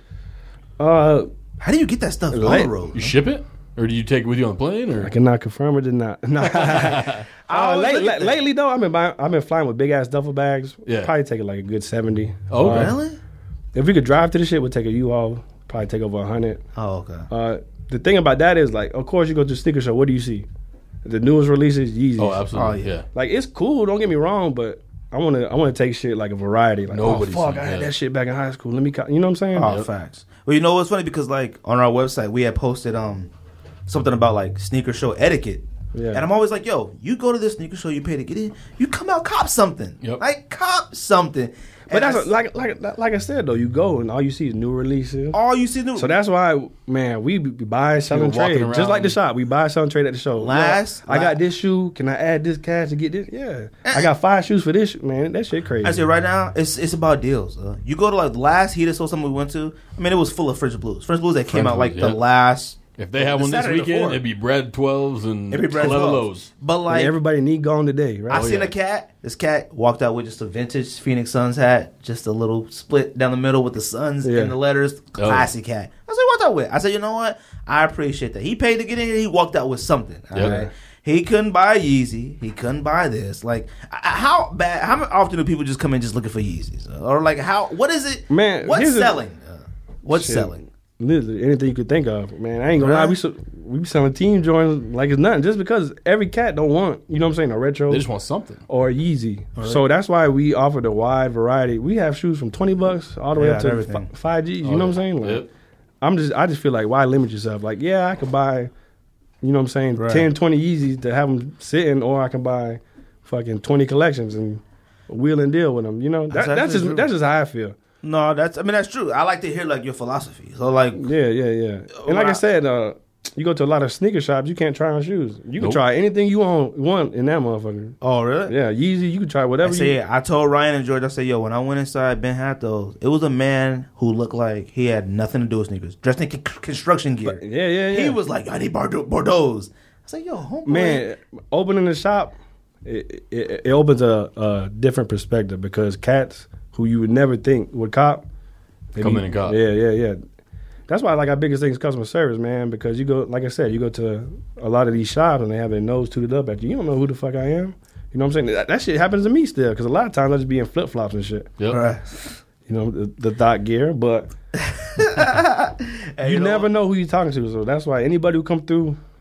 Uh, How do you get that stuff on Late. the road? You ship it, or do you take it with you on the plane? Or I cannot confirm or deny. Nah. uh, always late, look at la- that. lately though, I've been buying, I've been flying with big ass duffel bags. Yeah. Probably take it like a good seventy. Oh, okay. Uh, Really? If we could drive to the shit, we'd take a U-Haul. Probably take over a hundred. Oh, okay. Uh, the thing about that is like, of course, you go to a sneaker show. What do you see? The newest releases, Yeezys. Oh, absolutely. Oh, yeah. yeah. Like it's cool. Don't get me wrong, but I want to I want to take shit like a variety. Like, Nobody's oh fuck, seen I had that. that shit back in high school. Let me, co-. you know what I'm saying? Oh, Yep. facts. Well, you know what's funny because like on our website we had posted um something about like sneaker show etiquette. Yeah. And I'm always like, yo, you go to this sneaker show, you pay to get in, you come out cop something. Yep. Like cop something. But And that's I- like like like I said though, you go and all you see is new releases. all you see new. So that's why, man, we be buy, sell, and People walking trade. around. Just like the shop. We buy, sell, and trade at the show. Last- Yeah, I got last- this shoe. Can I add this cash to get this? Yeah. I got five shoes for this shoe. Man, that shit crazy. I say right now, it's it's about deals. Uh, you go to like the last Heated Soul something we went to. I mean, it was full of French Blues. French Blues that came French out like Blues, the yeah. last. If they have the one this Saturday weekend, before. it'd be bread twelves and Every brand Coletta twelve. lows. But And like everybody need gone today, right? I Oh, seen yeah. a cat. This cat walked out with just a vintage Phoenix Suns hat, just a little split down the middle with the Suns Yeah. and the letters. Classic cat. That's what he walked out with. I said, you know what? I appreciate that. He paid to get in here. He walked out with something. all Yeah. right? He couldn't buy Yeezy. He couldn't buy this. Like, I- I- how bad? How often do people just come in just looking for Yeezys? Or like, how? What is it? Man, what's here's a- selling? Uh, what's Shit. selling? Literally anything you could think of, man. I ain't gonna lie. Right. We so, we be selling team joints like it's nothing, just because every cat don't want, you know what I'm saying, a retro They just want something. or Yeezy. So that's why we offered a wide variety. We have shoes from twenty bucks all the way Yeah, up to everything. fi- five G's. You Oh, know what I'm yeah. saying? Like, Yep. I'm just, I just feel like why limit yourself? Like, yeah, I could buy, you know what I'm saying, Right. ten, twenty Yeezys to have them sitting, or I can buy fucking twenty collections and wheel and deal with them. You know, That's that, that's actually just true. that's just how I feel. No, that's. I mean, that's true. I like to hear like your philosophy. So like, Yeah, yeah, yeah. And like Wow. I said, uh, you go to a lot of sneaker shops, you can't try on shoes. You can Nope. try anything you want, want in that motherfucker. oh really? Yeah, Yeezy, you can try I whatever say, you I told Ryan and George, I said, yo, when I went inside Ben had those, it was a man who looked like he had nothing to do with sneakers, dressed in c- construction gear. Yeah, yeah, yeah. He was like, I need Bordeaux. Bordeaux's. I said, yo, homeboy. Man, opening the shop, it, it, it opens a, a different perspective because cats who you would never think would cop, they Come be- in and cop. Yeah, yeah, yeah. That's why like our biggest thing is customer service, man. Because you go, like I said, you go to a lot of these shops and they have their nose tooted up at you. You don't know who the fuck I am. You know what I'm saying? That, that shit happens to me still because a lot of times I just be in flip flops and shit. Yep. Right. You know, the, the thought gear, but Hey, you know, never know who you're talking to. So that's why anybody who come through,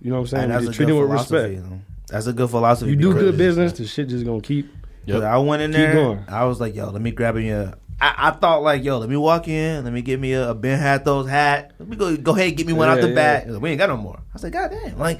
You know what I'm saying? And that's You a treat good them with philosophy. respect. Though. That's a good philosophy. You do because- good business, the shit just gonna keep. Yep. I went in Keep there. going. I was like, yo, let me grab me a. I, I thought like, yo, let me walk in. Let me get me a, a Ben Hathaw's hat. Let me go go ahead and get me one Yeah, out the yeah. bat. Like, we ain't got no more. I said, God damn, like,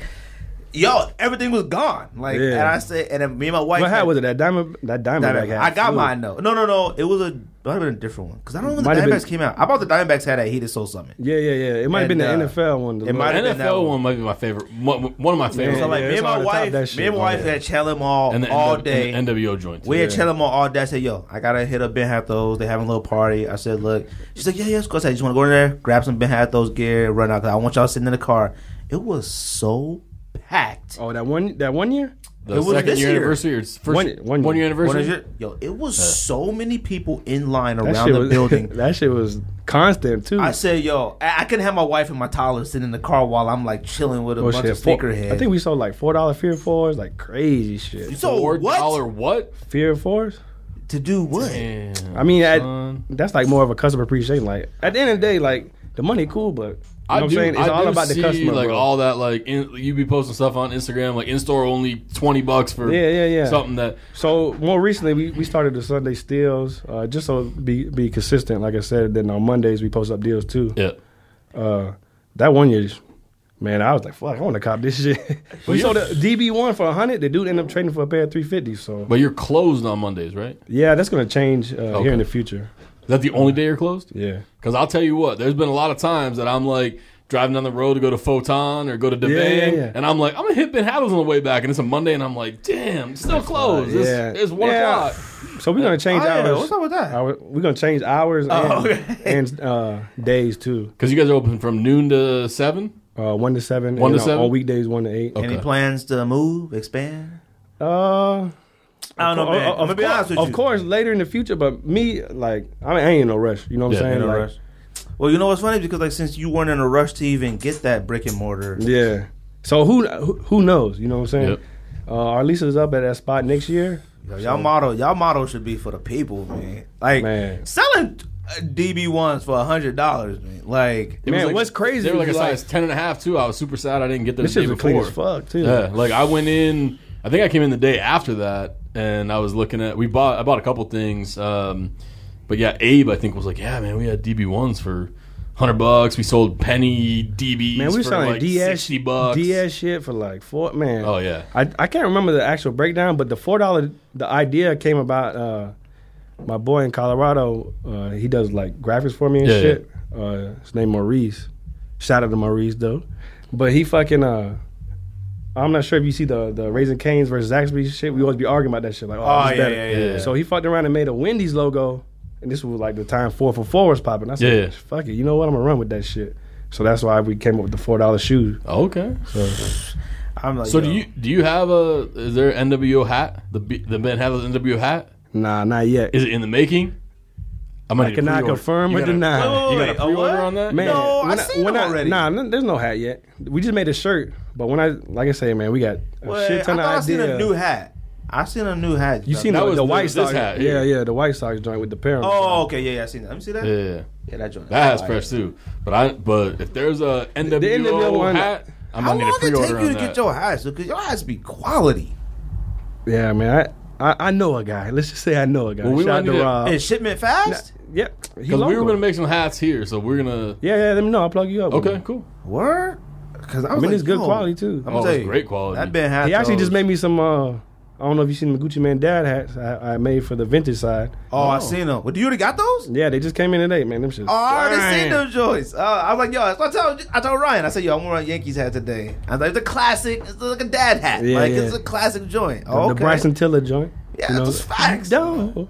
yo, everything was gone. Like, Yeah. and I said, and then me and my wife. What hat had- was it? That diamond, that diamond Diamondback. hat. I got flew. mine though. No, no, no. It was a. It might have been a different one because I don't know when the Might have Diamondbacks been- came out. I bought the Diamondbacks hat at Heated Soul Summit. Yeah, yeah, yeah. It might have been the And, uh, N F L one. the it might little- have been N F L that one one. might be my favorite. One, one of my favorites. So like Yeah, me it's and my hard to top wife, that shit. me and my Oh, wife yeah. had Chell them all and the all N- day. and the N W O joints. We had Yeah. Chell them all all day. I said, yo, I gotta hit up Ben Hathaw's. They having a little party. I said, look. She's like, yeah, yeah, of course. I just want to go in there, grab some Ben Hathaw's gear, run out. Cause I want y'all sitting in the car. It was so packed. Oh, that one, that one year. The It was second this year year. anniversary or it's first One- one, one one year. year What anniversary. is it? Yo, it was so many people in line That around shit the was, building. that shit was constant too. I said, yo, I, I couldn't have my wife and my toddler sitting in the car while I'm like chilling with a Oh, bunch shit, of four- sneakerheads. I think we sold like four dollar fear fours, like crazy shit. so Four what? dollar what? Fear fours. To do what? Damn, I mean, at, son. that's like more of a customer appreciation. Like at the end of the day, like the money cool, but you know I what do. I'm saying? It's I all do about see, the customer, like bro. all that. Like in, you be posting stuff on Instagram, like in store only twenty bucks for Yeah, yeah, yeah. something that. So more recently, we, we started the Sunday steals, uh, just so be be consistent. Like I said, then on Mondays we post up deals too. Yeah, Uh, that one year, man, I was like, fuck, I want to cop this shit. we you're- sold a D B one for a hundred. The dude ended up trading for a pair of three fifty. So but you're closed on Mondays, right? yeah, that's gonna change uh, Okay. here in the future. Is that the only day you're closed? Yeah. Because I'll tell you what, there's been a lot of times that I'm like driving down the road to go to Photon or go to Devane, Yeah, yeah, yeah. and I'm like, I'm gonna hit Ben Hathaw's on the way back, and it's a Monday, and I'm like, damn, it's still closed. It's, yeah. it's one Yeah. o'clock. So we're gonna change Oh, yeah, hours. what's up with that? Hour- we're gonna change hours and, Oh, okay. and uh, days too. Because you guys are open from noon to seven. Uh, one to seven. One and to on- seven? on weekdays. One to eight. Okay. Any plans to move, expand? Uh, I don't know, of- man. of I'm gonna be course- honest with Of you. course, later in the future, but me, like, I, mean, I ain't in no rush. You know what Yeah, I'm saying? In a Like, rush. Well, you know what's funny? Because like since you weren't in a rush to even get that brick and mortar, yeah. So who who, who knows? You know what I'm saying? Yep. Uh, our lease is up at that spot next year. yo, y'all motto, y'all motto should be for the people, man. Like Man. selling uh, D B ones for a hundred dollars, man. Like It was Man, like- what's crazy They were like a is, like- size ten and a half too. I was super sad I didn't get there This the day shit's clean before. as fuck too. Yeah, like I went in. I think I came in the day after that, and I was looking at. We bought. I bought a couple things. Um, but yeah, Abe I think was like, yeah, man, we had D B ones for hundred bucks. We sold penny D Bs Man, we for selling like D S sixty bucks. D S shit for like four. Man, Oh yeah, I I can't remember the actual breakdown, but the four dollar the idea came about. Uh, my boy in Colorado, uh, he does like graphics for me and Yeah, shit. Uh, his name Maurice. Shout out to Maurice though, but he fucking. Uh, I'm not sure if you see the the Raising Cane's versus Zaxby's shit. We always be arguing about that shit. Like, oh, Oh, this yeah, better. yeah, yeah, yeah. So he fucked around and made a Wendy's logo, and this was like the time four for four was popping. I said, Yeah. fuck it, you know what? I'm gonna run with that shit. So that's why we came up with the four dollar shoe. Oh, okay. So I'm like, So yo, do you do you have a? Is there an N W O hat? The B- the Ben Hathaw's N W O hat? nah, not yet. Is it in the making? I'm I cannot confirm or deny. Wait, wait, You wait, got a a pre-order what? on that? Man, No, I when seen when them already. Nah, no, there's no hat yet. We just made a shirt, but when I, like I say, man, we got a Wait, shit ton I of thought I seen ideas. a new hat. I seen a new hat. You seen That the, was the the- White this Sox? hat yeah, here. yeah, the White Sox joint with the pair on. the Oh, side. okay, yeah, yeah, I seen that. Let me see that. Yeah, yeah, yeah. Yeah, that joint. That hat's Fire. fresh too. But I but if there's a N W O, N W O one- hat, I'm How gonna need long a did it take pre-order you on to that. get your hats? Because your hats be quality. Yeah, man, I, I I know a guy. Let's just say I know a guy. Well, we Shout out might to need to- Rob. Is shipment fast? Yep, he Because we were local. gonna make some hats here, so we're gonna. Yeah, yeah. Let me know. I'll plug you up. Okay, cool. Word? Because I I was mean, like, it's good yo, quality too. I'm gonna Oh, tell it's you, great quality. That Ben hat. He actually just made me some. Uh, I don't know if you seen the Gucci Man Dad hats I, I made for the vintage side. Oh, I seen them. Well, do you already got those? Yeah, they just came in today, man. Them shit. Oh, I already seen them joints. Uh, I was like, yo, that's what I told, I told Ryan. I said, yo, I'm wearing a Yankees hat today. I was like, it's a classic. It's like a dad hat. Yeah, like, yeah. it's a classic joint. The, Oh, the okay. Bryson Tiller joint. Yeah, that's facts. No.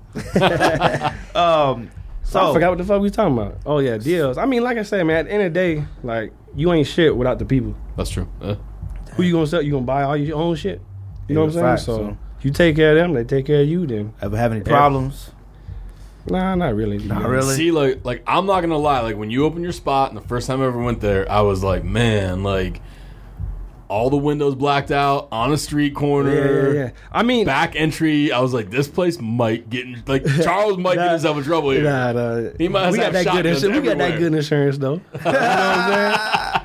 Um, so, I forgot what the fuck we was talking about. Oh yeah, deals. I mean, like I said, man. At the end of the day, like you ain't shit without the people. That's true. Uh, Who you gonna sell? You gonna buy all your own shit? You know Yeah, what I'm saying? facts, so, so. you take care of them, they take care of you. Then ever have any problems? nah, not really. Not really. See, like, like I'm not gonna lie. Like when you open your spot, and the first time I ever went there, I was like, man, like all the windows blacked out on a street Yeah, corner. yeah, yeah. I mean, Back entry, I was like, this place might get in, like Charles might Nah, get himself in trouble here. nah, nah. He must we got have that good shotguns insurance. We got that everywhere. good insurance though. You know what I'm saying?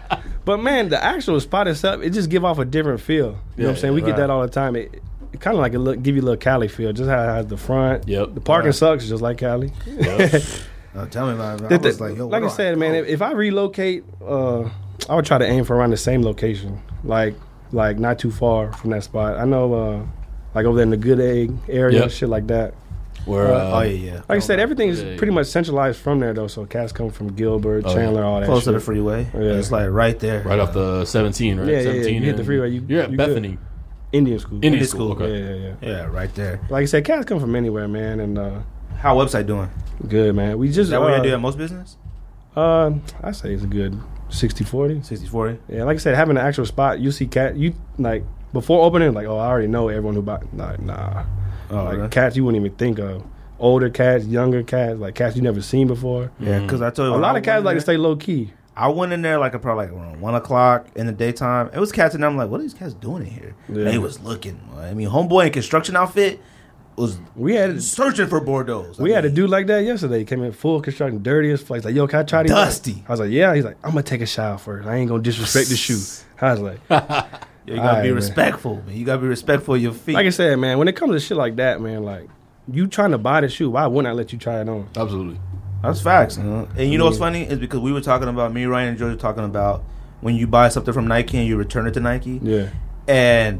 But man, the actual spot itself, it just give off a different feel. You know Yeah, what I'm saying? yeah, we right. get that all the time. It, it kind of like a look, give you a little Cali feel. Just how it has the front. Yep. The parking Right. sucks, just like Cali. Yep. Oh, tell me about it. Man. The- I was the- like, yo, like I what do said, man, do? if, if I relocate, uh, I would try to aim for around the same location, like like not too far from that spot. I know, uh, like over there in the Good Egg area, Yep. shit like that. Where, uh, oh yeah, yeah. Like I said, everything's Yeah, yeah. pretty much centralized from there, though. So cats come from Gilbert, Oh, Chandler, all that close to shit. the freeway. Yeah. It's like right there. right off the seventeen, right? Yeah, yeah, yeah. seventeen. You hit the and- freeway, you- You're at you Bethany. Indian school. Indian Indian school. school. Okay. Yeah, yeah, yeah. Yeah, right there. Like I said, cats come from anywhere, man, and uh, How website doing? good, man. We just Is that what uh, you do at most business? Uh, I say it's a good sixty forty. sixty forty? Yeah, like I said, having an actual spot, you see cat, you like before opening, like, oh, I already know everyone who bought. Nah, nah. Oh, like really? cats you wouldn't even think of. Older cats, younger cats, like cats you never seen before. Yeah, because I told you A when lot I of cats went like in to stay low key. I went in there like a, probably like around one o'clock in the daytime. It was cats in there. I'm like, what are these cats doing in here? Yeah. They was looking. I mean, homeboy in construction outfit was We had searching for Bordeaux. we had a dude like that yesterday. He came in full construction, dirty as fuck. He's like, yo, can I try these? Dusty. I was like, yeah. He's like, I'm gonna take a shower first. I ain't gonna disrespect the shoe. I was like, Yeah, you gotta Alright, be man. respectful, man. You gotta be respectful of your feet. like I said, man, when it comes to shit like that, man, like you trying to buy the shoe, why wouldn't I let you try it on? Absolutely. That's facts. Huh? And you know what's funny is because we were talking about me, Ryan, and George were talking about when you buy something from Nike and you return it to Nike. Yeah. And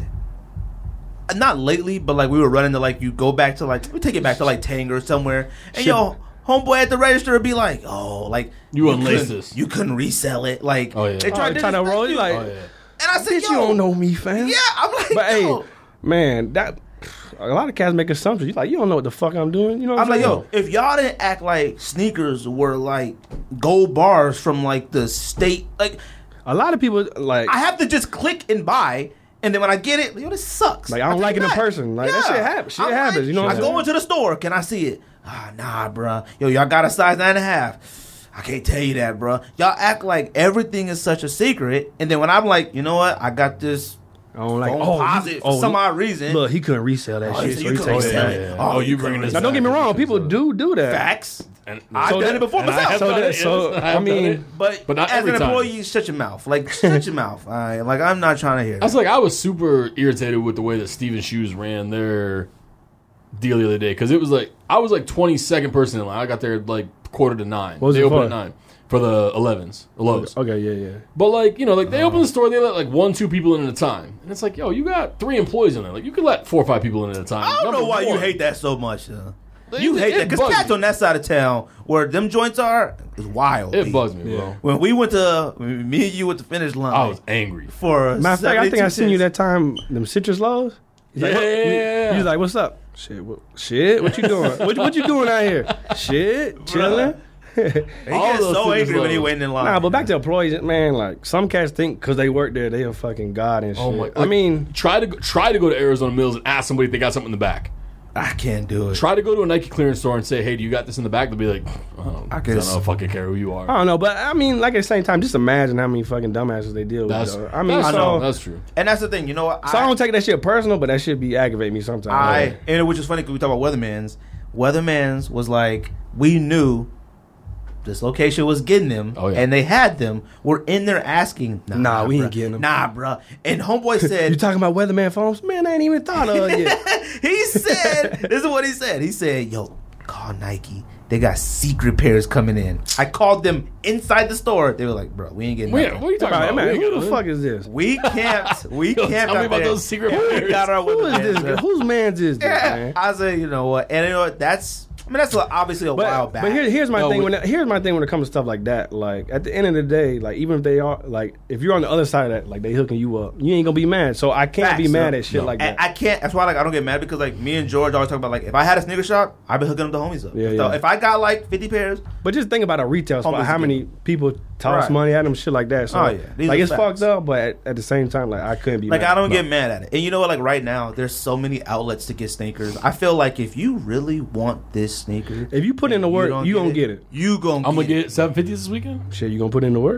not lately, but like we were running to like you go back to like we take it back to like Tanger or somewhere, and Shit. yo, homeboy at the register would be like, oh, like You unlace couldn't- this. You couldn't resell it, like Oh, yeah. they Oh, tried they to trying to roll you like, Oh, yeah. and I said, bitch, yo, you don't know me, fam. yeah, I'm like, But yo. hey, man, that a lot of cats make assumptions. You like, you don't know what the fuck I'm doing. You know what I'm I'm like, saying? yo, if y'all didn't act like sneakers were like gold bars from like the state, like A lot of people like, I have to just click and buy, and then when I get it, yo, this sucks. Like, I don't take like it in back. person. Like, that shit happens. Shit I'm happens, you know what I I'm go saying? into the store, can I see it? Ah, nah, bruh. Yo, y'all got a size nine and a half. I can't tell you that, bruh. Y'all act like everything is such a secret, and then when I'm like, you know what, I got this I don't like. phone Oh, posit you- for oh, some you- odd reason. look, he couldn't resell that Oh, shit. so So you he couldn't takes resell that. it. yeah. Oh, Oh, you you couldn't bringing this resell Now, don't get me back. wrong. People do do that. Facts. And, I've so done that- it before and I myself. have So done that- it, so, yes, I have done mean- it. But, But not as every an time. employee, you shut your mouth. Like, shut your mouth. All right? Like, I'm not trying to hear I was that. like, I was super irritated with the way that Steven Shoes ran their deal the other day because it was like I was like twenty-second person in line. I got there at like quarter to nine. What was they it opened for? at nine for the elevens, the lows. Okay, yeah, yeah. But like you know, like they open the store, they let like one, two people in at a time, and it's like, yo, you got three employees in there. Like you could let four or five people in at a time. I don't Number know why you one. hate that so much. Uh. It- You hate it that because bugs cats me. on that side of town where them joints are is wild. It B. bugs me, bro. Yeah. When we went to when me and you went to finish line. I was angry. for Matter of fact, I think I seen you that. that time. Them citrus lows. He's like, Yeah. what- you, you was like, what's up? Shit, what, shit. What you doing? what, what you doing out here? Shit, chilling. He All gets those so things angry when he low. waiting in line. Nah, but back to employees, man. Like some cats think because they work there, they a fucking god and shit. Oh my! I mean, try to go, try to go to Arizona Mills and ask somebody if they got something in the back. I can't do it. Try to go to a Nike clearance store and say, "Hey, do you got this in the back?" They'll be like, oh, I "I guess- don't fucking care who you are." I don't know, but I mean, like at the same time, just imagine how many fucking dumbasses they deal That's, with. Though. I mean, that's, so, that's true. And that's the thing. You know what? so I don't take that shit personal, but that shit be aggravating me sometimes. I and which is funny because we talk about Weatherman's. Weatherman's was like we knew this location was getting them, Oh, yeah. and they had them. We're in there asking, Nah, Nah, we ain't bruh. getting them. Nah, bruh. And homeboy you said, talking about weatherman phones? Man, I ain't even thought of it yet. he said, this is what he said. He said, yo, call Nike. They got secret pairs coming in. I called them inside the store. They were like, bro, we ain't getting Wait, nothing. what are you talking Right, about? man, We ain't who got the it. fuck is this? We camped. We Yo, camped tell me out about there. those secret And we pairs. got our Who is Weathermans, this? uh, Whose man's is this, Yeah, man? I said, you know what, and you know what? That's, I mean, that's obviously a while But, back. but here, here's my No, thing. we- When it, here's my thing when it comes to stuff like that. Like at the end of the day, like even if they are like, if you're on the other side of that, like they hooking you up, you ain't gonna be mad. So I can't Facts, be mad no. at shit No. like And that. I can't. That's why, like, I don't get mad because, like, me and George always talk about, like, if I had a sneaker shop, I'd be hooking up the homies up. Yeah, so yeah. if I got like fifty pairs, But just think about a retail spot. Almost How again. many people toss Right. money at them, shit like that. So Oh, yeah. These like are it's facts. fucked up, but at, at the same time, like I couldn't be like, mad. I don't No. get mad at it. And you know what? Like, right now, there's so many outlets to get sneakers. I feel like if you really want this sneaker, If you put in the work, you, don't gonna get it. You gonna I'm gonna get get seven fifty this weekend. Shit, you gonna put in the work?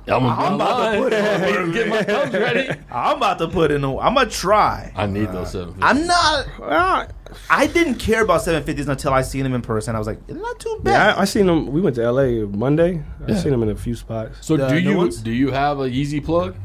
I'm, gonna I'm about to put it on. Get my thumbs ready. I'm about to put in. A, I'm gonna try. I need those seven fifties. I'm not. Ah, I didn't care about seven fifties until I seen them in person. I was like, it's not too bad. yeah, I, I seen them. We went to L A Monday. I Yeah. seen them in a few spots. So The do new you ones? do you have a Yeezy plug?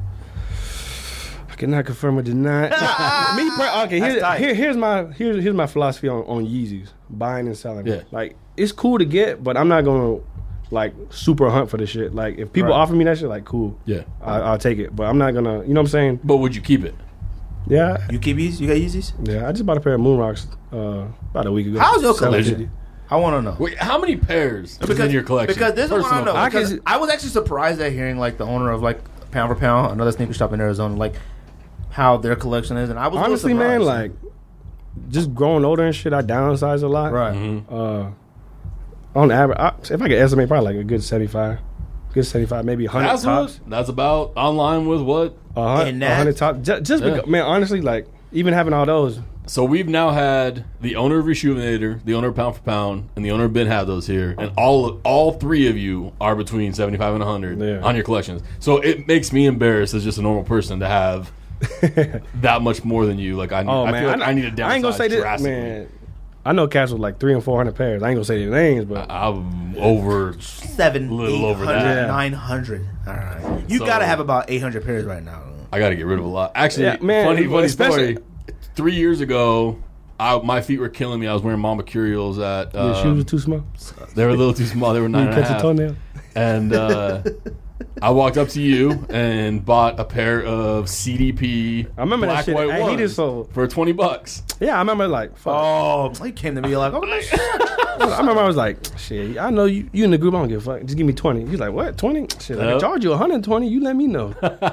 I cannot confirm or deny. Me, per- okay. That's Here, tight. here, here's my here's here's my philosophy on, on Yeezys, buying and selling. Yeah. Like it's cool to get, but I'm not gonna like super hunt for the shit. Like if people Right. offer me that shit, like cool, Yeah. I, I'll take it. But I'm not gonna. You know what I'm saying? But would you keep it? Yeah, You keep Yeezys? You got Yeezys? yeah. I just bought a pair of Moon Rocks uh, about a week ago. How's your seven collection? fifty. I want to know. Wait, how many pairs is in your collection? Because this is what I Personal know. I Because can- I was actually surprised at hearing like the owner of like Pound for Pound, another sneaker shop in Arizona, like how their collection is, and I was a little Honestly, man, surprised. like just growing older and shit, I downsized a lot. right. Mhm. Uh, on average, I, if I could estimate, probably like a good seventy-five, good seventy-five, maybe one hundred That's tops. what. That's about online with what. A hun- And a that- hundred tops. Just, just Yeah. because, man, honestly, like even having all those, So we've now had the owner of Reshoevnator, the owner of Pound for Pound, and the owner of Ben have those here, and all all three of you are between seventy five and a hundred Yeah. on your collections. So it makes me embarrassed as just a normal person to have that much more than you. Like I, oh I man, feel like I, need to downsize I ain't gonna say this, drastically. man. I know cats with like three and four hundred pairs. I ain't gonna say their names, but I'm over. Seven, Little eight over that. hundred, Yeah. nine hundred. All right. You So- got to have about eight hundred pairs right now. I got to get rid of a lot. Actually, Yeah, man, funny, funny especially- story. Three years ago, I, my feet were killing me. I was wearing Mama Curios at. your Uh, shoes are too small. they were a little too small. They were You nine and a cut your half. toenail. And uh, I walked up to you and bought a pair of C D P. I remember that black, shit. White Hey, he ones did so- for twenty bucks. Yeah, I remember like, fuck. Oh, he came to me like, oh, shit. I remember I was like, shit, I know you, you in the group. I don't give a fuck. Just give me twenty. He's like, what, twenty? Shit, I Yep. can charge you one hundred twenty. You let me know.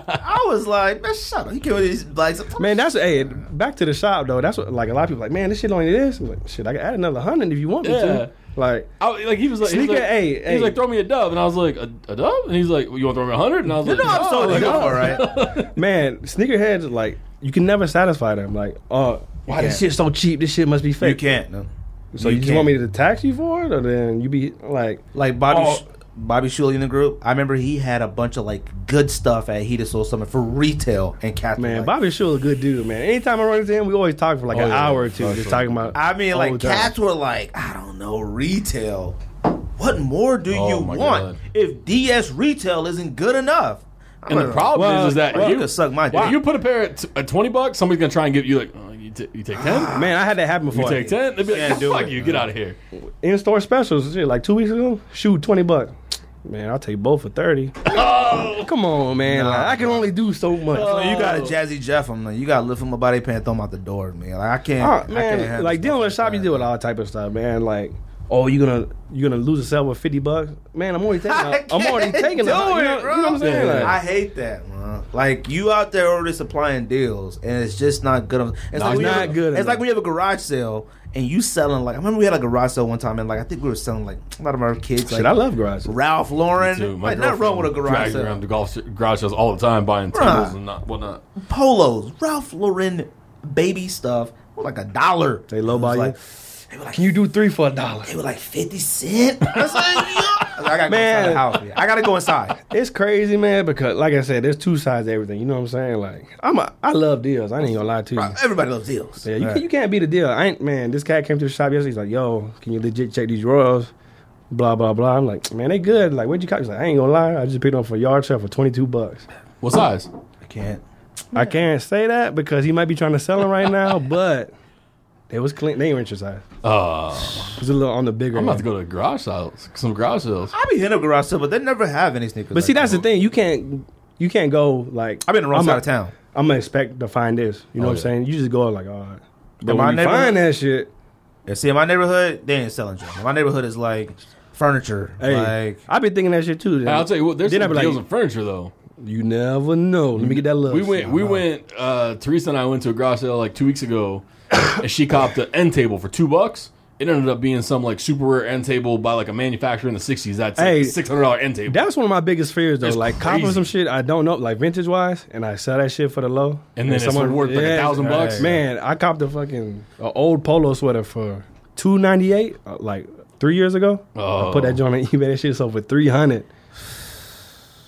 I was like, man, shut up. He came with these like, Man, that's hey. Back to the shop though. That's what like a lot of people like. Man, this shit only this. I'm like, shit, I can add another hundred if you want me Yeah. to. Like, I, like he was like, he was Sneaker, like, hey, he was hey. like, throw me a dove, and I was like, a, a dove, and he's like, well, you want to throw me a hundred, and I was you like, know I'm no. so like, nigga no. for, right? man, sneakerheads like you can never satisfy them. Like, oh, why this can't. shit so cheap? This shit must be fake. You can't. No. So you, just can't. want me to tax you for it, or then you be like, Like Bobby, Oh. Sh- Bobby Shuley in the group. I remember he had a bunch of like good stuff at Heat of Soul Summit for retail and cats. were man, like, Bobby Shule a good dude, man. Anytime I run into him, we always talk for like Oh, an yeah. hour or two, For just sure. talking about. I mean, like old times. cats were like, I don't know, retail. What more do Oh, you my want God. if D S retail isn't good enough? I'm And the like, problem Well, is, is that well, you you could suck my Wow. dick. You put a pair at, t- at twenty bucks, somebody's gonna try and give you like, oh, you, t- you take ten, Man, I had that happen you before. take ten. They'd be like, Can't do fuck it, you, man. get out of here. In store specials, shit, like two weeks ago, shoot twenty bucks. Man, I'll take both for thirty. Oh, Come on, man. Nah. Like, I can only do so much. So you got to Jazzy Jeff him. Like, you got to lift him up by their pants, throw him out the door, man. Like I can't. Oh, I can't man, handle like stuff dealing with a shop, that. you deal with all type of stuff, man. Like, oh, you gonna you gonna lose a sale with fifty bucks? Man, I'm already taking. I A, I'm already can't taking. do A, you, know, it, you know bro. what I'm saying? Yeah. Like, I hate that, man. Like you out there already supplying deals, and it's just not good. enough. It's No, like it's when you not have a- good It's enough. like when you have a garage sale and you selling like I remember we had a garage sale one time, and like I think we were selling like a lot of our kids. shit, like, I love garage. Ralph Lauren. Too. My Like, not wrong with a girlfriend garage drags me sale. around the golf garage sales all the time, buying Bruh. tables and not whatnot. Polos, Ralph Lauren baby stuff, like a dollar. They lowball It was you? like, they were like, Can you do three for a dollar? they were like fifty cent. I was like, yo. I gotta go Man. inside the house. Man. I gotta go inside. It's crazy, man. Because like I said, there's two sides to everything. You know what I'm saying? Like, I'm a, I love deals. I ain't gonna lie to you. Bro, everybody loves deals. Yeah, you, Right. can, you can't beat a deal. I ain't man. This cat came to the shop yesterday. He's like, "Yo, can you legit check these Royals?" Blah blah blah. I'm like, "Man, they good." Like, where'd you cop? He's like, "I ain't gonna lie. I just picked them up for a yard sale for twenty-two bucks." What size? I can't. I can't say that because he might be trying to sell them right now, but they was clean. They were interested. Uh, It was a little on the bigger. I'm about end. to go to garage sales, some garage sales. I be hitting a garage sale, but they never have any sneakers. But see, like that's that. the thing. You can't. You can't go like. I've been in the wrong I'm side a- of town. I'm gonna expect to find this. You know Oh, what I'm yeah. saying? You just go like, all right. But In my when you neighborhood- find that shit, Yeah, see, in my neighborhood, they ain't selling junk. My neighborhood is like furniture. hey, Like, I be thinking that shit too. Hey, I'll tell you what, there's Then I some be like, deals in furniture though. You never know. Let me get that love. We went, we went. Uh, Teresa and I went to a garage sale like two weeks ago, and she copped the end table for two bucks. It ended up being some like super rare end table by like a manufacturer in the sixties. That's like Hey, six hundred dollar end table. That's one of my biggest fears, though. It's like crazy. copping some shit I don't know, like vintage wise, and I sell that shit for the low, And then it's worth like a thousand bucks? Man, I copped a fucking a old polo sweater for two ninety eight, uh, like three years ago. Oh. I put that joint on eBay. That shit sold for three hundred.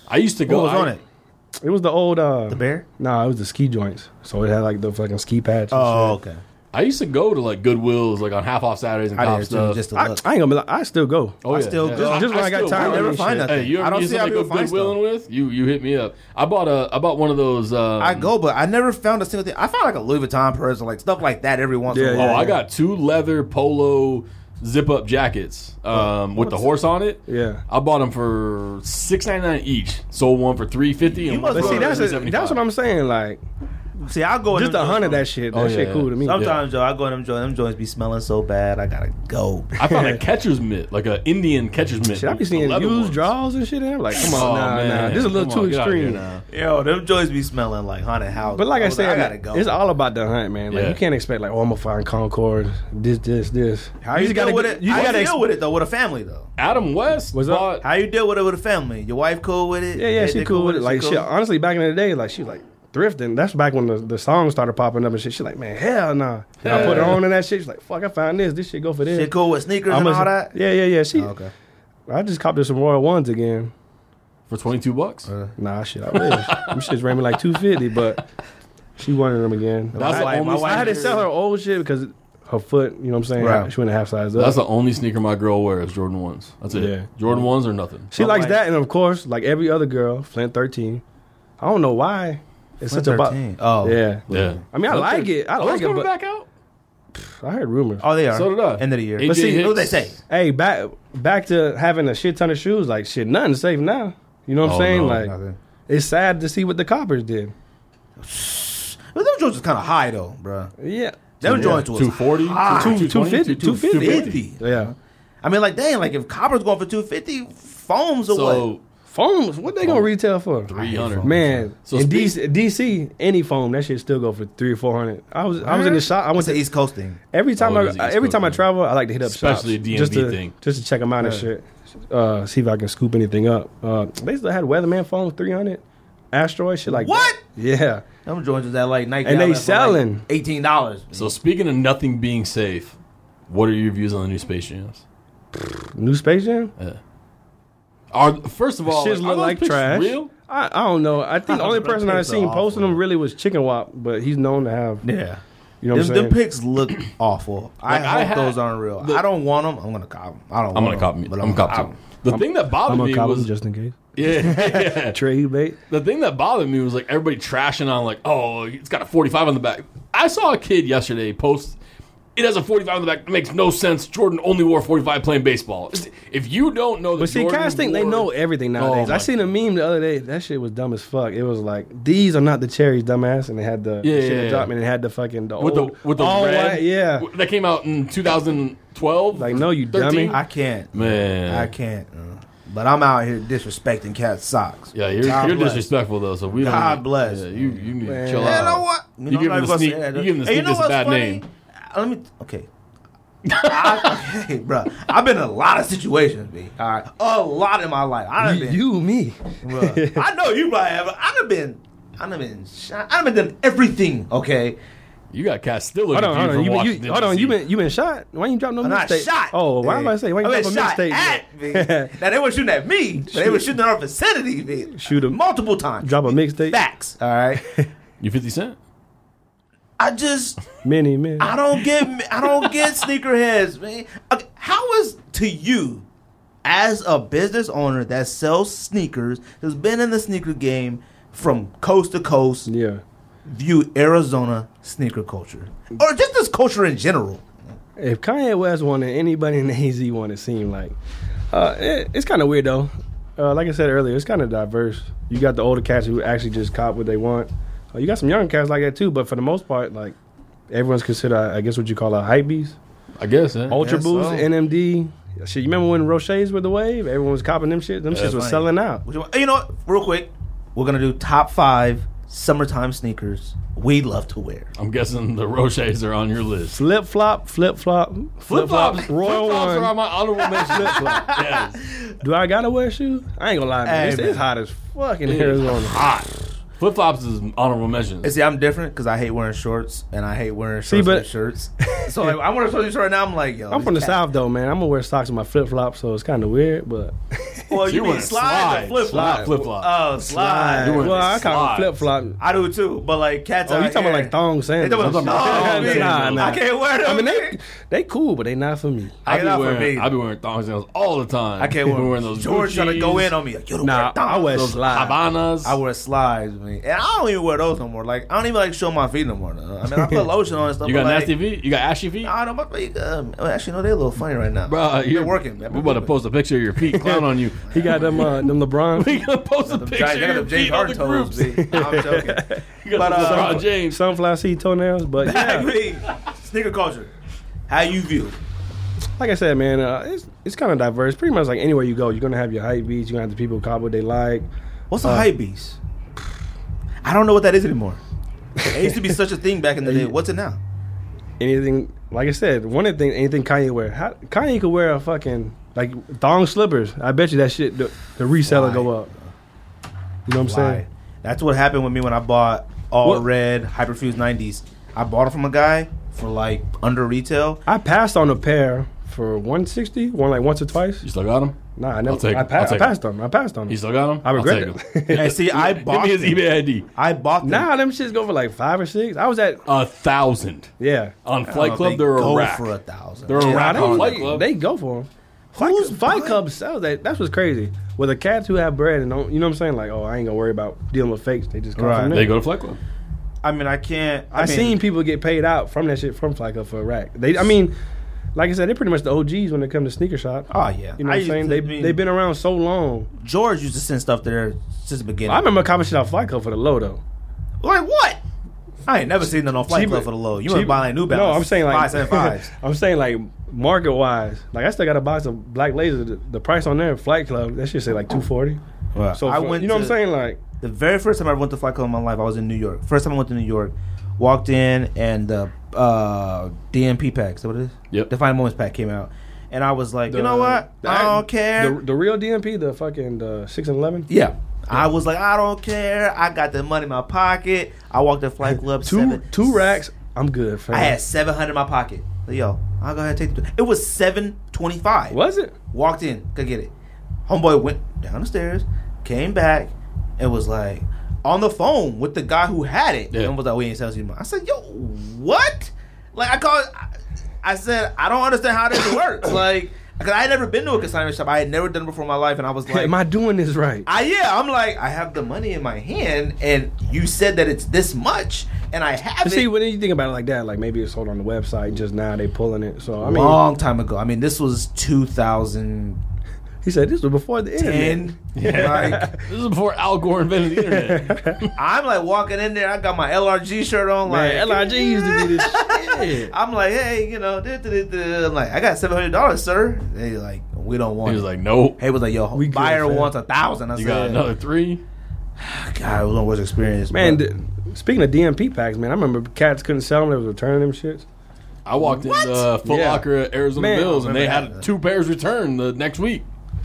I used to go. What was I, on it? It was the old. Uh, The bear? Nah, it was the ski joints. So it had like the fucking ski patch. and Oh, shit. okay. I used to go to like Goodwills, like on half off Saturdays and I cop did too, stuff. just to I, look. I ain't gonna be like, I still go. oh, I yeah, still yeah. go. Just- just when I got still tired go. I never and find shit. nothing. Hey, you I ever don't need see how something to people go find stuff. Goodwilling with? You you hit me up. I bought a I bought one of those. Um, I go, but I never found a single thing. I found like a Louis Vuitton purse or like stuff like that every once in Yeah, a Oh, while. yeah, I got two leather polo zip up jackets um, with the horse on it. Yeah. I bought them for six ninety nine each. Sold one for three fifty. You And must one But for see, that's a, seventy that's five. what I'm saying. Like, See, I go in just them a hundred joints. that shit. That Oh, shit yeah. cool to me. Sometimes, Joe, I go in them joints. Them joints be smelling so bad. I gotta go. I found a catcher's mitt, like an Indian catcher's mitt. Shit, I be the seeing leather used ones. draws and shit. And I'm like, come on, Oh, nah, man. nah. This is a little Come on, too get out here extreme. now. Yo, them joints be smelling like haunted house. But like I was said, I gotta go. it's all about the hunt, man. Like Yeah. you can't expect like, oh, I'm gonna find Concord, this, this, this. How you, just deal gotta with get- it? You How gotta you ex- deal with it though? With a family though. Adam West What's up? bought. How you deal with it with a family? Your wife cool with it? Yeah, yeah, They- she they cool with it. Like She shit. cool? Honestly, back in the day, like she was like thrifting. That's back when the, the songs started popping up and shit. She like, man, hell nah. And I put her on and that shit. She's like, fuck, I found this. This shit go for this. She cool with sneakers I'm and a- all that. Yeah, yeah, yeah. She. Oh, okay. I just copped her some Royal Ones again. for twenty two bucks. Uh, Nah, shit, I wish. Them shits ran me like two fifty, but she wanted them again. That's My the wife- only. my wife I had to sneaker- sell her old shit because her foot, you know what I'm saying? Right. She went a half size up. That's the only sneaker my girl wears. Jordan ones. That's it. Yeah. Jordan ones or nothing. She My likes wife- that, and of course, like every other girl, Flint thirteen. I don't know why. It's such a bo- thirteen. Oh. yeah. Yeah. I mean, I like it. I Are like those it, coming but back out? I heard rumors. Oh, they are. So did I. End of the year. A J But see, Hicks. what they say? Hey, back back to having a shit ton of shoes. Like shit, nothing's safe now. You know what I'm Oh, saying? no. Like Nothing. it's sad to see what the coppers did. But them joints was kind of high though, bro. Yeah. Them Yeah. joints was two forty, high. Two- two fifty, two fifty. fifty. Yeah. I mean, like, dang, like if copper's going for two fifty, foams or what? So Foams, what they gonna retail for? three hundred. Man, So in speak- D C, D C, any foam that shit still go for three or four hundred. I was I was in the shop. I went It's to the East Coast thing. every time Oh, it I is East every Coast time I thing. travel, I like to hit up Especially shops a D M V just to thing. just to check them out and Yeah. shit. Uh, see if I can scoop anything up. Uh, they still had Weatherman foams three hundred, Asteroid shit like What? that. Yeah, Them joints is at like Nike. And they outlet for, like, selling. eighteen dollars. So speaking of nothing being safe, what are your views on the new Space Jams? new Space Jam. Yeah. Are first of all, Shits like, are look those like pictures trash. Real? I, I don't know. I think the only Them person I've pics are seen posting awful. them really was Chicken Wop, but he's known to have. Yeah. You know what Them, I'm them saying? pics look awful. I Like, I hope had those aren't real. the- I don't want them. I'm gonna cop them. I don't. I'm want gonna cop them, me. but I'm gonna cop I'm- them. The thing that I'm bothered gonna me cop was them just in case. yeah. Trade bait. The thing that bothered me was like everybody trashing on like, oh, it's got a forty-five on the back. I saw a kid yesterday post, it has a forty-five on the back. It makes no sense. Jordan only wore forty-five playing baseball. If you don't know that But see, Jordan cats think they wore- know everything nowadays. Oh, I my- seen a meme the other day. That shit was dumb as fuck. It was like, these are not the cherries, dumbass. And they had the Yeah, shit yeah, that yeah. dropped and it had the fucking the with old, the with the all red, white, yeah. w- that came out in two thousand twelve. Like, no, you thirteen? dummy. I can't. Man, I can't. uh, But I'm out here disrespecting cat socks. Yeah, you're, God you're bless. disrespectful though. So we don't. God bless. Yeah, you you need Man. to chill You out. know what? You know, give I'm him not the gonna sneak- say that. you give him the Hey, sneak just a what's bad funny? name. Uh, Let me. Okay. I, okay, bro. I've been in a lot of situations, B. All right, a lot in my life. I done You, been. you, me. Bruh, I know you probably have. I done been. I done been. shot- I done been done everything. Okay. You got Cat still Hold looking on, for you hold from on. You, been- Washington. you, hold on. D C. You been you been shot? Why you drop no I'm not mixtape? shot. Oh, why am I saying? Why you I drop a been shot mixtape? at me. Now they were shooting at me, but they were shooting at our vicinity. B. Shoot 'em. multiple times. Drop a mixtape. Facts. All right. You fifty Cent? I just. Many, many. I don't get. I don't get sneakerheads, man. Okay, how is to you, as a business owner that sells sneakers, who's been in the sneaker game from coast to coast, Yeah. view Arizona sneaker culture, or just this culture in general? If Kanye West wanted anybody in the A Z want, it seemed like uh, it, it's kind of weird though. Uh, like I said earlier, it's kind of diverse. You got the older cats who actually just cop what they want. Uh, you got some younger cats like that too, but for the most part, like everyone's considered, I guess, what you call a hype beast. I guess. Yeah. Ultra guess Boost, so. N M D. Shit, you remember when Roche's were the wave? Everyone was copping them shit. Them shits was funny. selling out. Which one- You know what? Real quick, we're gonna do top five summertime sneakers we love to wear. I'm guessing the Roches are on your list. Flip flop, flip flop, Flip flops, Royal flip flops are on One. my honorable mention. Flip flop. Yes. Do I gotta wear shoes? I ain't gonna lie, man. Hey, It's, man. it's hot as fuck in It is Arizona. hot. Flip flops is honorable mentions. And see, I'm different because I hate wearing shorts and I hate wearing See, shorts but- with shirts. So like, I'm wearing a short shirt right now. I'm like, yo, I'm from the cat- South though, man. I'm gonna wear socks with my flip flops, so it's kind of weird, but Well, you You mean wear slide or flip slide flop? flip flop. Oh, slide. You wear well, I kind slides. of flip flop. I do too, but like cats. Oh, out you talking here, about like thong They sandals? talking about I'm talking about thong thong sandals. sandals. I can't wear them. I mean, they they cool, but they not for me. I I be not for wearing, me. I be wearing thong sandals all the time. I can't Be wear wearing those. George trying to go Gucci's, in on me. Like, you don't Nah, wear thongs. I wear those slides. Havanas. I wear slides, man. And I don't even wear those no more. Like, I don't even like show my feet no more. Though. I mean, I put lotion on and stuff. You got but, like, nasty feet? You got ashy feet? I don't know. My feet, um, well, actually, no, they're a little funny right now. Bro, They're you're working. Man. We about to post a picture of your feet clown on you. He got them uh, them LeBron. We gonna post a Them picture giant- of your them James feet on the Harden groups. toes, B. No, I'm joking. You got But, the uh, LeBron James. Sunflower seed toenails, but yeah. Me. Sneaker culture. How you view it? Like I said, man, uh, it's it's kind of diverse. Pretty much like anywhere you go, you're gonna have your hype beats. You're gonna have the people cop what they like. What's a Uh, hype beast? I don't know what that is anymore. It used to be such a thing back in the day. What's it now? Anything, like I said, one of the things, anything Kanye wear. How, Kanye could wear a fucking like thong slippers. I bet you that shit, the, the reseller Why? go up. You know what I'm saying? Why? That's what happened with me when I bought all What? red Hyperfuse nineties. I bought it from a guy for like under retail. I passed on a pair for one sixty, one like once or twice. You still got him? Nah, I never. take I, it. pa- I'll I take passed on. 'em. I passed on. 'em. You still got him? I regret I'll take it. And see, I Give bought me his them. eBay I D. I bought them. Nah, them shits go for like five or six. I was at A thousand. yeah. On I don't Flight know if Club, they they're a go rack. for a thousand. They're a Yeah, rack Nah, on they, Flight they, Club. they go for them. Fight, Who's Fight buying- Club sells that. That's what's crazy. With the cats who have bread and don't, you know what I'm saying? Like, oh, I ain't gonna worry about dealing with fakes. They just come Right. from there. They go to Flight Club. I mean, I can't. I, I mean, seen people get paid out from that shit from Flight Club for a rack. They, I mean, like I said, they're pretty much the O Gs when it comes to sneaker shop. Oh yeah, You know I what I'm used saying? to- They I mean, they've been around so long. George used to send stuff there since the beginning. I remember copping shit off Flight Club for the low though. Like what? I ain't never seen that on Flight Cheaper- Club for the low. You remember cheaper- buying like New Balance? No, I'm saying like five seven fives. I'm saying like market wise. Like I still got a box of Black Laser. The, the price on there, Flight Club, that shit say like two forty. So I for- went you know what I'm to- saying? Like The very first time I ever went to Flight Club in my life, I was in New York. First time I went to New York, walked in and the uh, D M P pack, is that what it is? Yep. Defining Moments pack came out. And I was like, the- you know what? the- I don't care. The, the real D M P, the fucking the six and eleven. yeah. I was like, I don't care. I got the money in my pocket. I walked to Flight Club. Two seven, two racks. I'm good. Fam. I had seven hundred in my pocket. Yo, I'll go ahead and take it. It was seven twenty five. Was it? Walked in, could get it. Homeboy went down the stairs, came back, and was like on the phone with the guy who had it. Yeah. And was like, we ain't selling you anymore. I said, yo, what? Like I called. I, I said, I don't understand how this works. Like, because I had never been to a consignment shop. I had never done it before in my life, and I was like, Am I doing this right? I yeah. I'm like, I have the money in my hand, and you said that it's this much, and I have But it. see, when you think about it like that, like maybe it's sold on the website. Just now they pulling it. So I mean, long time ago. I mean, this was two thousand he said this was before the internet. ten. Like, This is before Al Gore invented the internet. I'm like walking in there. I got my L R G shirt on. Like Man, L R G used to do this shit. I'm like, hey, you know, duh, duh, duh, duh. I'm like, I got seven hundred dollars, sir. They like, we don't want. He was it. like, nope. hey, was like, yo, We good, buyer fam. wants a thousand. I You said, got another three? God, it was one worst experience, Man, but- th- speaking of D M P packs, man, I remember cats couldn't sell them. They was returning them shits. I walked What? into uh, Foot Yeah. Locker at Arizona Man, Bills, I and they remember had that. two pairs returned the next week.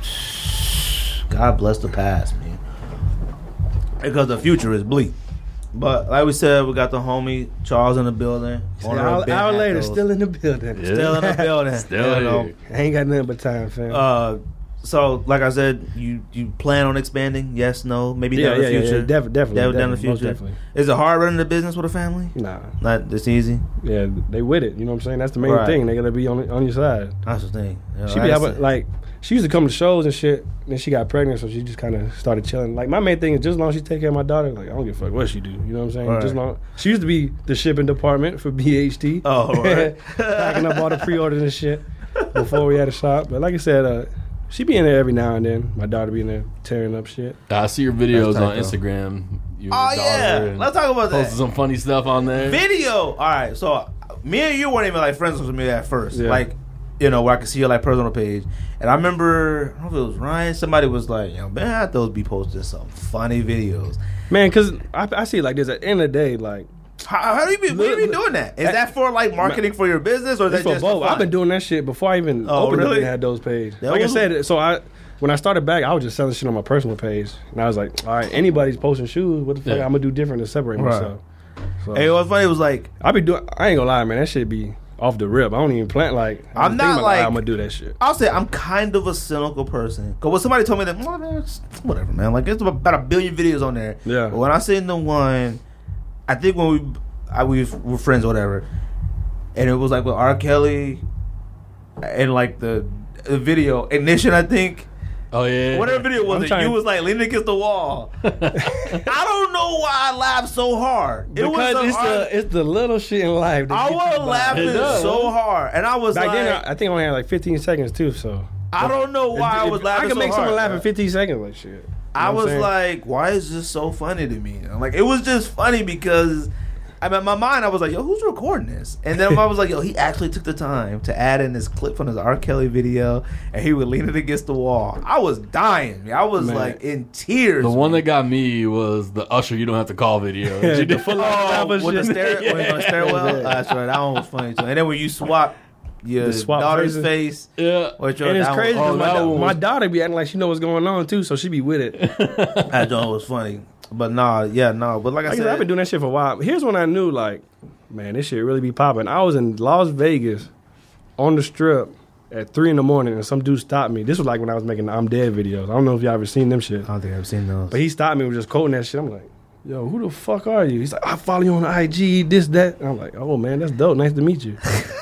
God bless the past, man. Because the future is bleak. But like we said, we got the homie Charles in the building. An Owner of hour, Ben hour later, Hattos. still in the building. Still in the building. Still You know. here. I ain't got nothing but time, fam. Uh, so like I said, you you plan on expanding? Yes, no, maybe yeah, down in yeah, the yeah, future. yeah, def- definitely, Down- down in the definitely, most future. definitely. Is it hard running the business with a family? Nah, Not this easy. yeah, they with it. You know what I'm saying? That's the main Right. thing. They gotta be on on your side. That's the thing. You know, She be that's having it. like she used to come to shows and shit. Then she got pregnant, so she just kind of started chilling. Like my main thing is just as long as she take care of my daughter. Like I don't give a fuck what she do. You know what I'm saying? Right. Just long. She used to be the shipping department for B H T. Oh, right. Packing up all the pre-orders and shit before we had a shop. But like I said, uh, she be in there every now and then. My daughter be in there tearing up shit. I see your videos That's on tight, though. Instagram. You and Oh your daughter, yeah, and let's talk about posted that. some funny stuff on there. Video. All right, so uh, me and you weren't even like friends with me at first. Yeah. Like, you know, where I could see your like personal page. And I remember, I don't know if it was Ryan. Somebody was like, "Yo, man, I those be posting some funny videos." Man, because I, I see it like this. At the end of the day, like How, how do you be? What are you doing that? Is that for like marketing for your business or is it's that for just both. for fun? I've been doing that shit before I even Oh, opened up really? and had those pages. That like was- I said, so I when I started back, I was just selling shit on my personal page, and I was like, all right, anybody's posting shoes. What the fuck Yeah. I'm gonna do different to separate Right. myself? So, Hey, what's funny? It was like I be doing. I ain't gonna lie, man. That shit be off the rip. I don't even plan like. I I'm just think not about, like- "Ah, I'm gonna do that shit. I'll say I'm kind of a cynical person. Cause when somebody told me that, well, man, it's whatever, man. Like it's about a billion videos on there. Yeah. But when I seen the one, I think when we, I, we were friends or whatever, and it was like with R. Kelly, and like the, the video ignition. I think Oh yeah. whatever video was I'm it, trying- you was like leaning against the wall. I don't know why I laughed so hard. It Because was it's hard. the it's the little shit in life. That I get you was by. laughing It does. so hard, and I was Back like, then, I, I think I only had like fifteen seconds too. So I don't know why I If- was if laughing. I can so make someone hard, laugh bro. in fifteen seconds, like shit. You know I what I'm was saying? like, why is this so funny to me? I'm like, it was just funny because I mean, in my mind, I was like, yo, who's recording this? And then I was like, yo, he actually took the time to add in this clip from his R. Kelly video, and he would lean it against the wall. I was dying. Man. I was Man. like in tears. The one man. that got me was the Usher "You Don't Have to Call" video. Yeah, She the did- full- Oh, with the, shit. stair- Yeah. when on the stairwell? Yeah. Oh, that's right. That one was funny too. And then when you swap your The swap daughter's faces. face, yeah. with your, And it's that crazy One, oh, because that my, one my was- daughter be acting like she know what's going on too, so she be with it. that joint was funny. But nah, yeah, no. But like I Like I said, said, I've been doing that shit for a while. Here's when I knew, like, man, this shit really be popping. I was in Las Vegas on the strip at three in the morning, and some dude stopped me. This was like when I was making the I'm Dead videos. I don't know if y'all ever seen them shit. I don't think I've seen those. But he stopped me and was just quoting that shit. I'm like, yo, who the fuck are you? He's like, I follow you on I G, this, that. And I'm like, oh, man, that's dope. Nice to meet you.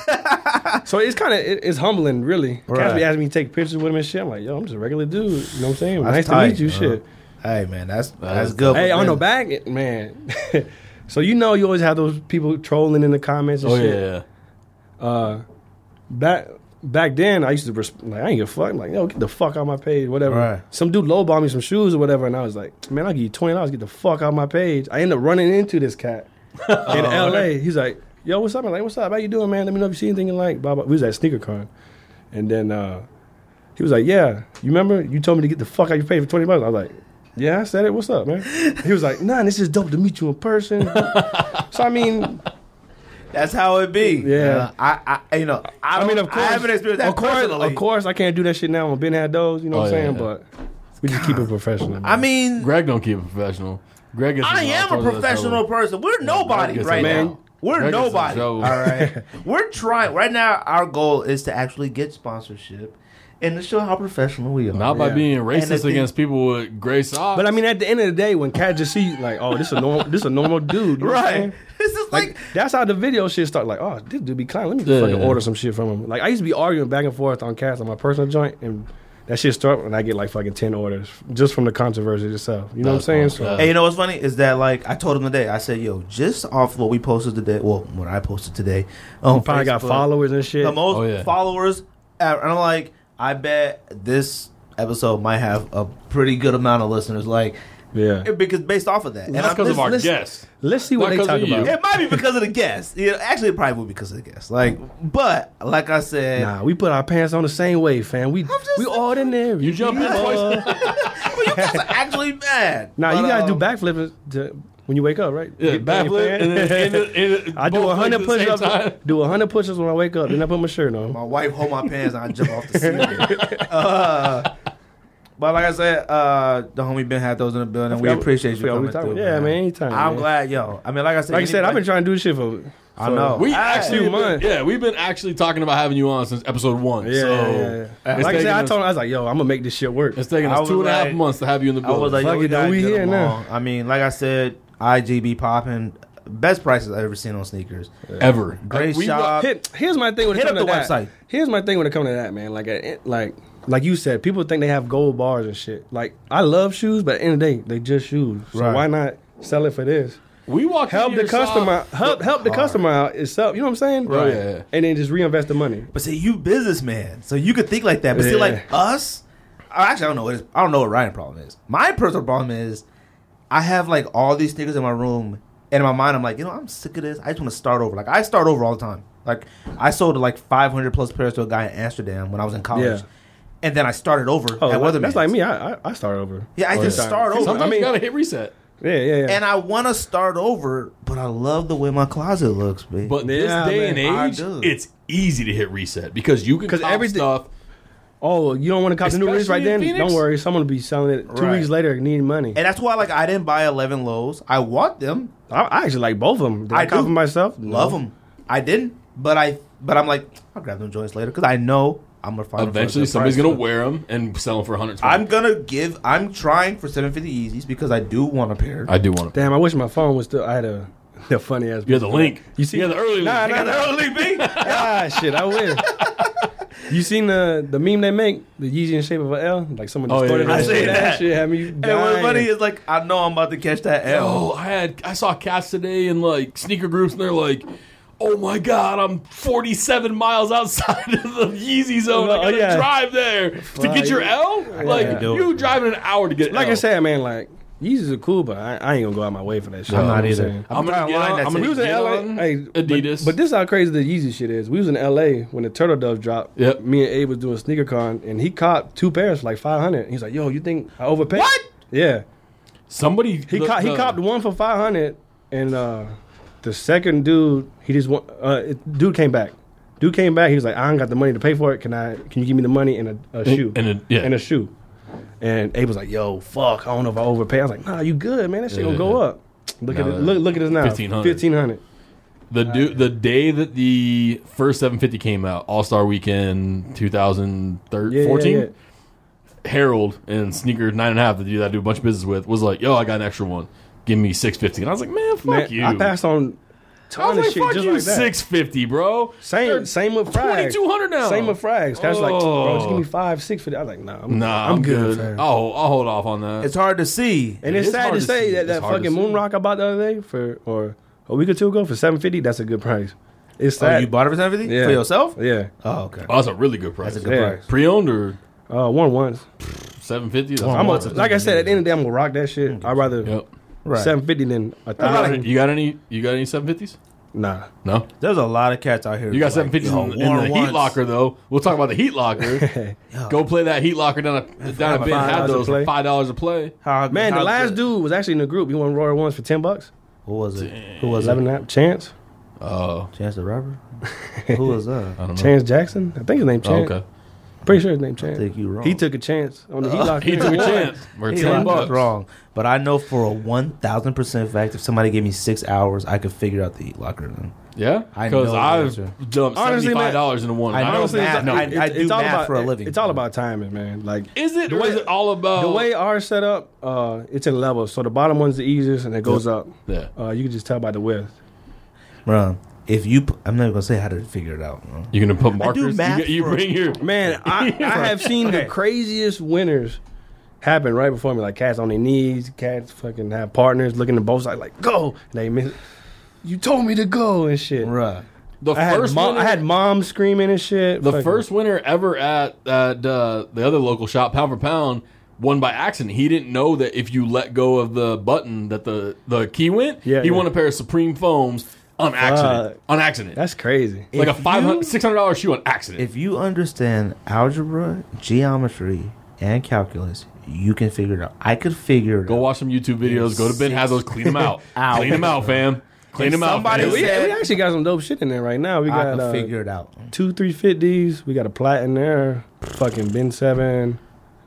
So it's kind of, it, it's humbling, really. Cats Right. be asking me to take pictures with him and shit. I'm like, yo, I'm just a regular dude. You know what I'm saying? That's nice tight, to meet you, bro. shit. Hey man, that's That that's is- good. Hey, for on the business. back, it- man. So you know you always have those people trolling in the comments and Oh shit. yeah. Uh, back back then, I used to resp- like I ain't give a fuck. I'm like, yo, get the fuck out my page, whatever. Right. Some dude lowball me some shoes or whatever, and I was like, man, I'll give you twenty dollars, get the fuck out my page. I end up running into this cat in L A. He's like, yo, what's up? I'm like, what's up? How you doing, man? Let me know if you see anything you like. Blah, blah. We was at SneakerCon, and then uh, he was like, yeah, you remember you told me to get the fuck out your page for twenty bucks? I was like, yeah, I said it. What's up, man? He was like, nah, this is dope to meet you in person. So I mean, That's how it be. Yeah. Uh, I, I, you know, I, I mean, don't- of course, I haven't experienced that of course, personally. of course, I can't do that shit now. I've been had those, you know Oh, what I'm yeah, saying? yeah. But we just keep it professional. Man. I mean, Greg don't keep it professional. Greg is. I am a professional person. We're nobody Greg is right a- now. man, We're Greg is a nobody. joke. All right. We're trying right now. Our goal is to actually get sponsorship and to show how professional we are. Not by Yeah. being And the racist thing- against people with gray socks. but I mean, at the end of the day, when cat just see like, oh, this a normal, this a normal dude, you know what I'm right. saying? This is like, Like that's how the video shit start. Like, oh, this dude be kind. Let me Yeah. fucking order some shit from him. Like I used to be arguing back and forth on cats on my personal joint, and that shit start and I get like fucking ten orders just from the controversy itself. You know That's what I'm saying? awesome. So, Yeah. hey, you know what's funny is that like I told him today. I said, yo, just off what we posted today. Well, what I posted today. On you probably got Facebook, followers and shit. The most Oh, yeah. followers ever. And I'm like, I bet this episode might have a pretty good amount of listeners. Like, Yeah. because based off of that, and That's I'm- because of our listen- guests. Let's see what Not they 'cause talk of you. about. It might be because of the guests. You know, actually, it probably would be because of the guests. Like, but like I said, Nah, we put our pants on the same way, fam. We just we ordinary. You jump in twice. well, you guys are actually mad. Nah, But, you gotta um, do backflips to, when you wake up, right? Yeah, Get down your backflip. pants. And then, and then, and I do both a hundred legs at the push-ups. same time. Do a hundred push-ups when I wake up. Then I put my shirt on. My wife hold my pants and I jump off the ceiling. uh, but like I said, uh, the homie Ben had those in the building. We forgot- appreciate you forgot coming we talking- through. yeah, man, anytime, I'm man. glad, yo. I mean, like I said, Like I said, I've been anybody- trying to do this shit for. I for- know. We Hey. actually, Few been, months. yeah, we've been actually talking about having you on since episode one. Yeah, so yeah, yeah. it's Like I taken said, I us- told him, I was like, yo, I'm gonna make this shit work. It's taken I us was two and a half like- months to have you in the I building. was like, yo, Fuck we it, though, gotta we get here them now. on. I mean, like I said, I G B popping. Best prices I've ever seen on sneakers. Ever. Great We- shop. Here- here's my thing when it Hit comes up to the that. website. Here's my thing when it comes to that, man. Like, it- like, like you said, people think they have gold bars and shit. Like, I love shoes, but at the end of the day, they just shoes. So Right. why not sell it for this? We walked Help into the your customer, shop- help help the customer out itself. You know what I'm saying? Right. Yeah, yeah. And then just reinvest the money. But see, you businessman, so you could think like that. But see, Yeah. like us, I actually I don't know what it is. I don't know what Ryan's problem is. My personal problem is I have like all these sneakers in my room, and in my mind I'm like, you know, I'm sick of this. I just want to start over. Like I start over all the time. Like I sold like five hundred plus pairs to a guy in Amsterdam when I was in college, Yeah. and then I started over Oh, at that- Weatherman's. that's like me. I I, I start over. Yeah, I All just the time. start over. Sometimes I mean- you gotta hit reset. Yeah, yeah, yeah. And I want to start over, but I love the way my closet looks, babe. But Yeah, this day man, and I age, do. it's easy to hit reset because you can 'Cause cop everything- stuff Oh, you don't want to cop the new wrist right Especially in then? Phoenix? Don't worry, someone will be selling it two Right. weeks later, needing money. And that's why, like, I didn't buy eleven lows. I want them, I, I actually like both of them. Did I, I cop do. them myself? love No. them. I didn't, but I, but I'm like, I'll grab them joints later because I know I'm gonna find them for a Eventually, good somebody's price. gonna wear them and sell them for one hundred twenty. I'm gonna give. I'm trying for seven fifty Yeezys because I do want a pair. I do want them. Damn, I wish my phone was still. I had a the funny ass. You have the link. You see You have the early Nah, link. nah, nah. early B. ah, shit, I wish. You seen the the meme they make, the Yeezy in shape of an L, like someone Oh, yeah, distorted yeah, that yeah. I shit. seen That that. shit had me And what's dying. funny is like I know I'm about to catch that L. Oh, I had I saw cats today in like sneaker groups, and they're like, "Oh my god, I'm forty-seven miles outside of the Yeezy zone. I Oh, gotta yeah. drive there to get your L." Like Yeah. you driving an hour to get Like L. I said, man, like Yeezys are cool, but I, I ain't gonna go out my way for that shit. I'm You know not what either. saying? I'm gonna trying get to line on- that I'm shit. gonna We was in get L A. on Hey, but- Adidas. But, this is how crazy the Yeezy shit is. We was in L A when the Turtle Doves dropped. Yep. Me and Abe was doing sneaker con, and he caught two pairs for like five hundred. He's like, "Yo, you think I overpaid?" What? Yeah. Somebody He the- caught he the- copped one for five hundred, and uh, the second dude he just want uh, it, dude came back. Dude came back. He was like, "I ain't got the money to pay for it. Can I? Can you give me the money and a, a shoe and a- yeah. and a shoe?" And Abe was like, "Yo, fuck, I don't know if I overpay." I was like, "Nah, you good, man. That shit gonna go Yeah. up. Look Now at it. that- Look, look at us now. fifteen hundred. Fifteen hundred. The du- the day that the first seven fifty came out, All Star Weekend two thousand Yeah, fourteen, yeah, yeah. Harold and Sneaker Nine and a Half that do that I do a bunch of business with was like, "Yo, I got an extra one. Give me six fifty." And I was like, "Man, fuck Man, you." I passed on I was ton of like, shit "Fuck just you, like that. six fifty, bro." Same, They're same with Frags. twenty-two hundred now. Same with Frags. Guys like, bro, just give me Oh. five, six for that. I was like, nah, I'm, Nah, I'm, good. fam. Oh, I'll hold off on that. It's hard to see. And It it's is sad hard to to say see. that It's that hard to fucking see. moon rock I bought the other day for or a week or two ago for seven fifty. That's a good price. It's Oh, sad. you bought it for seven fifty Yeah. for yourself? Yeah. Oh, okay. Oh, that's a really good price. That's a good Yeah. price. Pre-owned or Uh, one once. seven fifty? That's One I'm once a, is like I said, good. at the end of the day, I'm gonna rock that shit. I'd rather Yep. Right. seven fifty than a You got, thousand. any, you got any? You got any seven fifties? Nah. No. There's a lot of cats out here. You got like, seven fifties yo, in, in worn the heat once. locker though. We'll talk about the heat locker. Yo, Go play that heat locker down at down at Ben five had dollars a those for play. five dollars a play. how, Man, the how last good- dude was actually in the group. He won Royal Ones for ten bucks. Who was it? Who was Eleven it? and a half. Chance. Oh, Chance the Rapper? Who was that? I don't know. Chance Jackson. I think his name Oh, Chance. okay. Pretty sure his name I Chance. think you wrong. He took a chance on the heat locker. He took a chance. We're He ten was bucks. wrong. But I know for a one thousand percent fact, if somebody gave me six hours, I could figure out the heat locker. Then. Yeah, I because know the I've answer. dumped Honestly, seventy man, five dollars into one. I know Honestly, math. it's, I- it- I it's do all math about, for a it- living. It's all about timing, man. Like Is it The or way- is it all about the way ours set up, uh, it's in levels. So the bottom one's the easiest, and it goes up. Yeah. Uh, you can just tell by the width. Bro, if you, p- I'm not gonna say how to figure it out. Bro. You're gonna put markers? math you, get- you for- bring your Man, I, I have seen the Okay. craziest winners happen right before me. Like cats on their knees, cats fucking have partners looking to both sides like go. And they miss. You told me to go and shit. Right. the I had, first mom, winner, I had mom screaming and shit. the Fucking- first winner ever at at uh, the other local shop, pound for pound, won by accident. He didn't know that if you let go of the button that the the key went. Yeah, he yeah. won a pair of Supreme foams on accident. Fuck. on accident. That's crazy. like a If five hundred, you- six hundred dollar shoe on accident. If you understand algebra, geometry, and calculus, you can figure it out. I could figure it Go out. watch some YouTube videos. Go to Ben has those. Clean them out. Ow. Clean them out, fam. Clean If them out. somebody fam. we, said- we actually got some dope shit in there right now. We I got can uh, figure it out. two three fifties. We got a plat in there. Fucking Ben seven.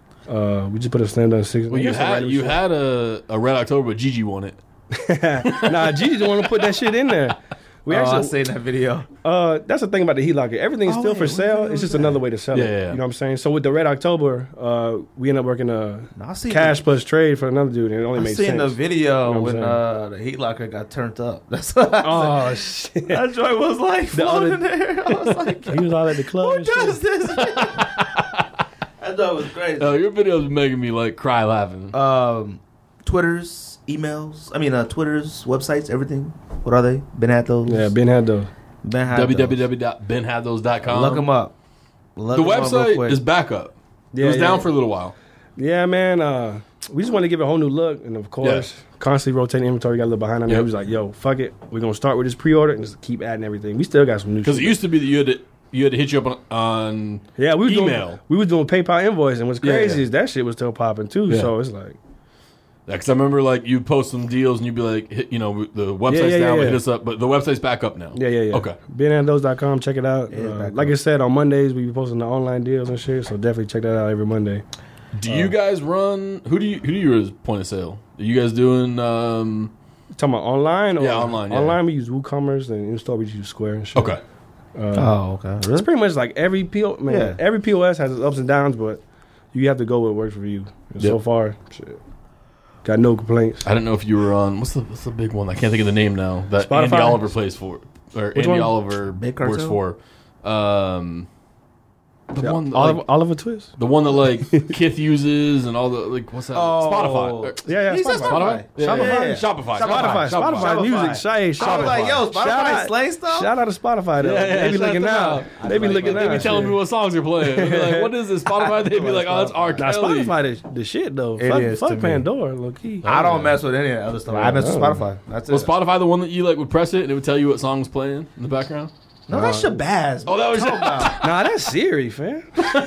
Uh, we just put a slam dunk six. Well, you That's some had regular you shit. had a, a Red October, but Gigi won it. Nah, Gigi the one to put that shit in there. We Oh, I actually, seen that video. uh, that's the thing about the heat locker. Everything's Oh, still wait, for what sale. video It's was just that? another way to sell Yeah, it. yeah, yeah. You know what I'm saying? So with the Red October, uh, we end up working a No, I seen cash the- plus trade for another dude, and it only I made seen sense. the video You know what when I'm uh, the heat locker got turned up. That's what I Oh said. shit! That joint was like The other- floating there. I was like, He was all at the club. who and shit. does this? That joint was crazy. Oh, your videos making me like cry laughing. Um, Twitters, emails. I mean, uh, Twitters, websites, everything. What are they? Ben had those. Yeah, Ben had those. Ben had those. w w w dot ben had those dot com. Look them up. Look The 'em up real website quick. is back up. Yeah, it was yeah. down for a little while. Yeah, man. Uh, we just want to give it a whole new look, and of course, constantly rotating inventory. Got a little behind on there. Yep. We was like, "Yo, fuck it. We're gonna start with this pre-order and just keep adding everything." We still got some new. Because it shit. used to be that you had to, you had to hit you up on, on Yeah, we was email. Doing, we was doing PayPal invoice, and what's Yeah, crazy yeah. is that shit was still popping too. Yeah. So it's like, Because I remember, like, you'd post some deals and you'd be like, hit, you know, the website's Yeah, yeah, down, yeah, but yeah. hit us up. But the website's back up now. Yeah, yeah, yeah. Okay. ben and those dot com, check it out. Yeah, it's Uh, back like up. I said, on Mondays, we be posting the online deals and shit, so definitely check that out every Monday. Do you guys run, who do you, who do you use point of sale? Are you guys doing, um, You talking about online? Or Yeah, online, yeah. Online, we use WooCommerce, and in-store, we use Square and shit. okay. Uh, Oh, okay. It's Really? pretty much like every P O, man, Yeah. every P O S has its ups and downs, but you have to go what works for you. And So Yep. far, shit, got no complaints. I didn't know if you were on, what's the what's the big one? I can't think of the name now. That Spotify? Andy Oliver plays for. Or Which Andy one? Oliver Big works Cartel? for. Um, the Yeah, one that, Oliver, like, Oliver Twist. the one that like Kith uses and all the like what's that? Oh. Spotify. Or- Yeah, yeah, He said Spotify. Spotify? Yeah, Shopify. yeah, yeah. Yeah. Shopify. Spotify, Spotify, Shopify. music. Sh- hey, I was Shopify. like, yo, Spotify Shout out- Slay stuff? Shout out to Spotify though. Yeah, yeah, they be shout looking out out. to them. They be looking They out. be telling shit. me what songs you're playing. They be like, what is this? Spotify? They'd be like, oh, that's R. Nah, Kelly. Spotify the, the shit though. It fuck is fuck to me. Pandora, low key. I don't mess with any of that other stuff. I mess with Yeah. Spotify. That's it. Was Spotify the one that you like would press it and it would tell you what song was playing in the background? no, that's Shabazz. Oh, that was Nah, that's Siri, fam.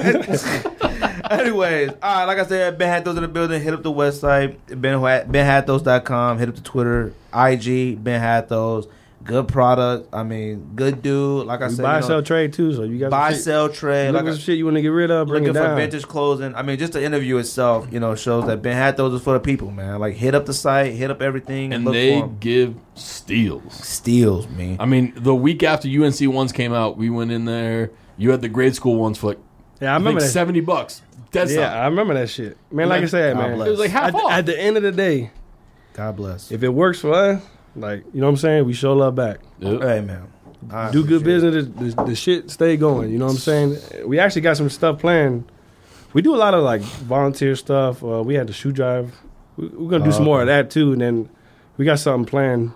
Anyways, all right, like I said, Ben had those in the building. Hit up the website, Ben Ben had those dot com. Hit up the Twitter, I G, Ben had those. Good product. I mean, good dude. Like I We said, buy, you know, sell, trade too. So you got buy, some shit, sell, trade. look Like at I, some shit you want to get rid of, bring looking it for down. vintage clothing. I mean, just the interview itself, you know, shows that Ben had those is for the people, man. Like, hit up the site, hit up everything, and And look they for 'em. give steals. Steals, man. I mean, the week after U N C ones came out, we went in there. You had the grade school ones for like, Yeah, I I, remember think that. seventy bucks. Dead Yeah, stop. I remember that shit, man. Like I said, God man, bless. It was like half at, off. at the end of the day, God bless. if it works for us, like you know what I'm saying, we show love back. Yep. Hey, man. I Do good appreciate it. business. The, the, the shit stay going. You know what I'm saying? We actually got some stuff planned. We do a lot of like volunteer stuff. Uh, we had the shoe drive. We, we're gonna do Oh, some more of okay. that too. And then we got something planned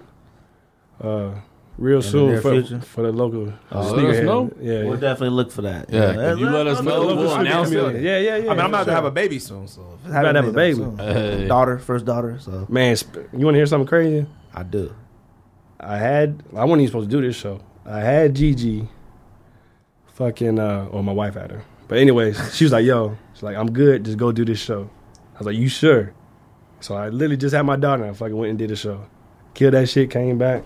uh, real the soon near for future? for the local Oh, let us sneakerhead. know. Yeah, We'll yeah. definitely look for that. Yeah, if you let us know, look we'll for the announce community. it. Yeah, yeah, yeah. I mean, I'm about for to have sure. a baby soon, so if about to have a baby. soon. Hey. Daughter, first daughter. So Man, sp- you want to hear something crazy? I do. I had I wasn't even supposed to do this show. I had Gigi fucking uh or my wife had her. But anyways, she was like, yo, she's like, I'm good, just go do this show. I was like, you sure? So I literally just had my daughter and I fucking went and did the show. Killed that shit, came back.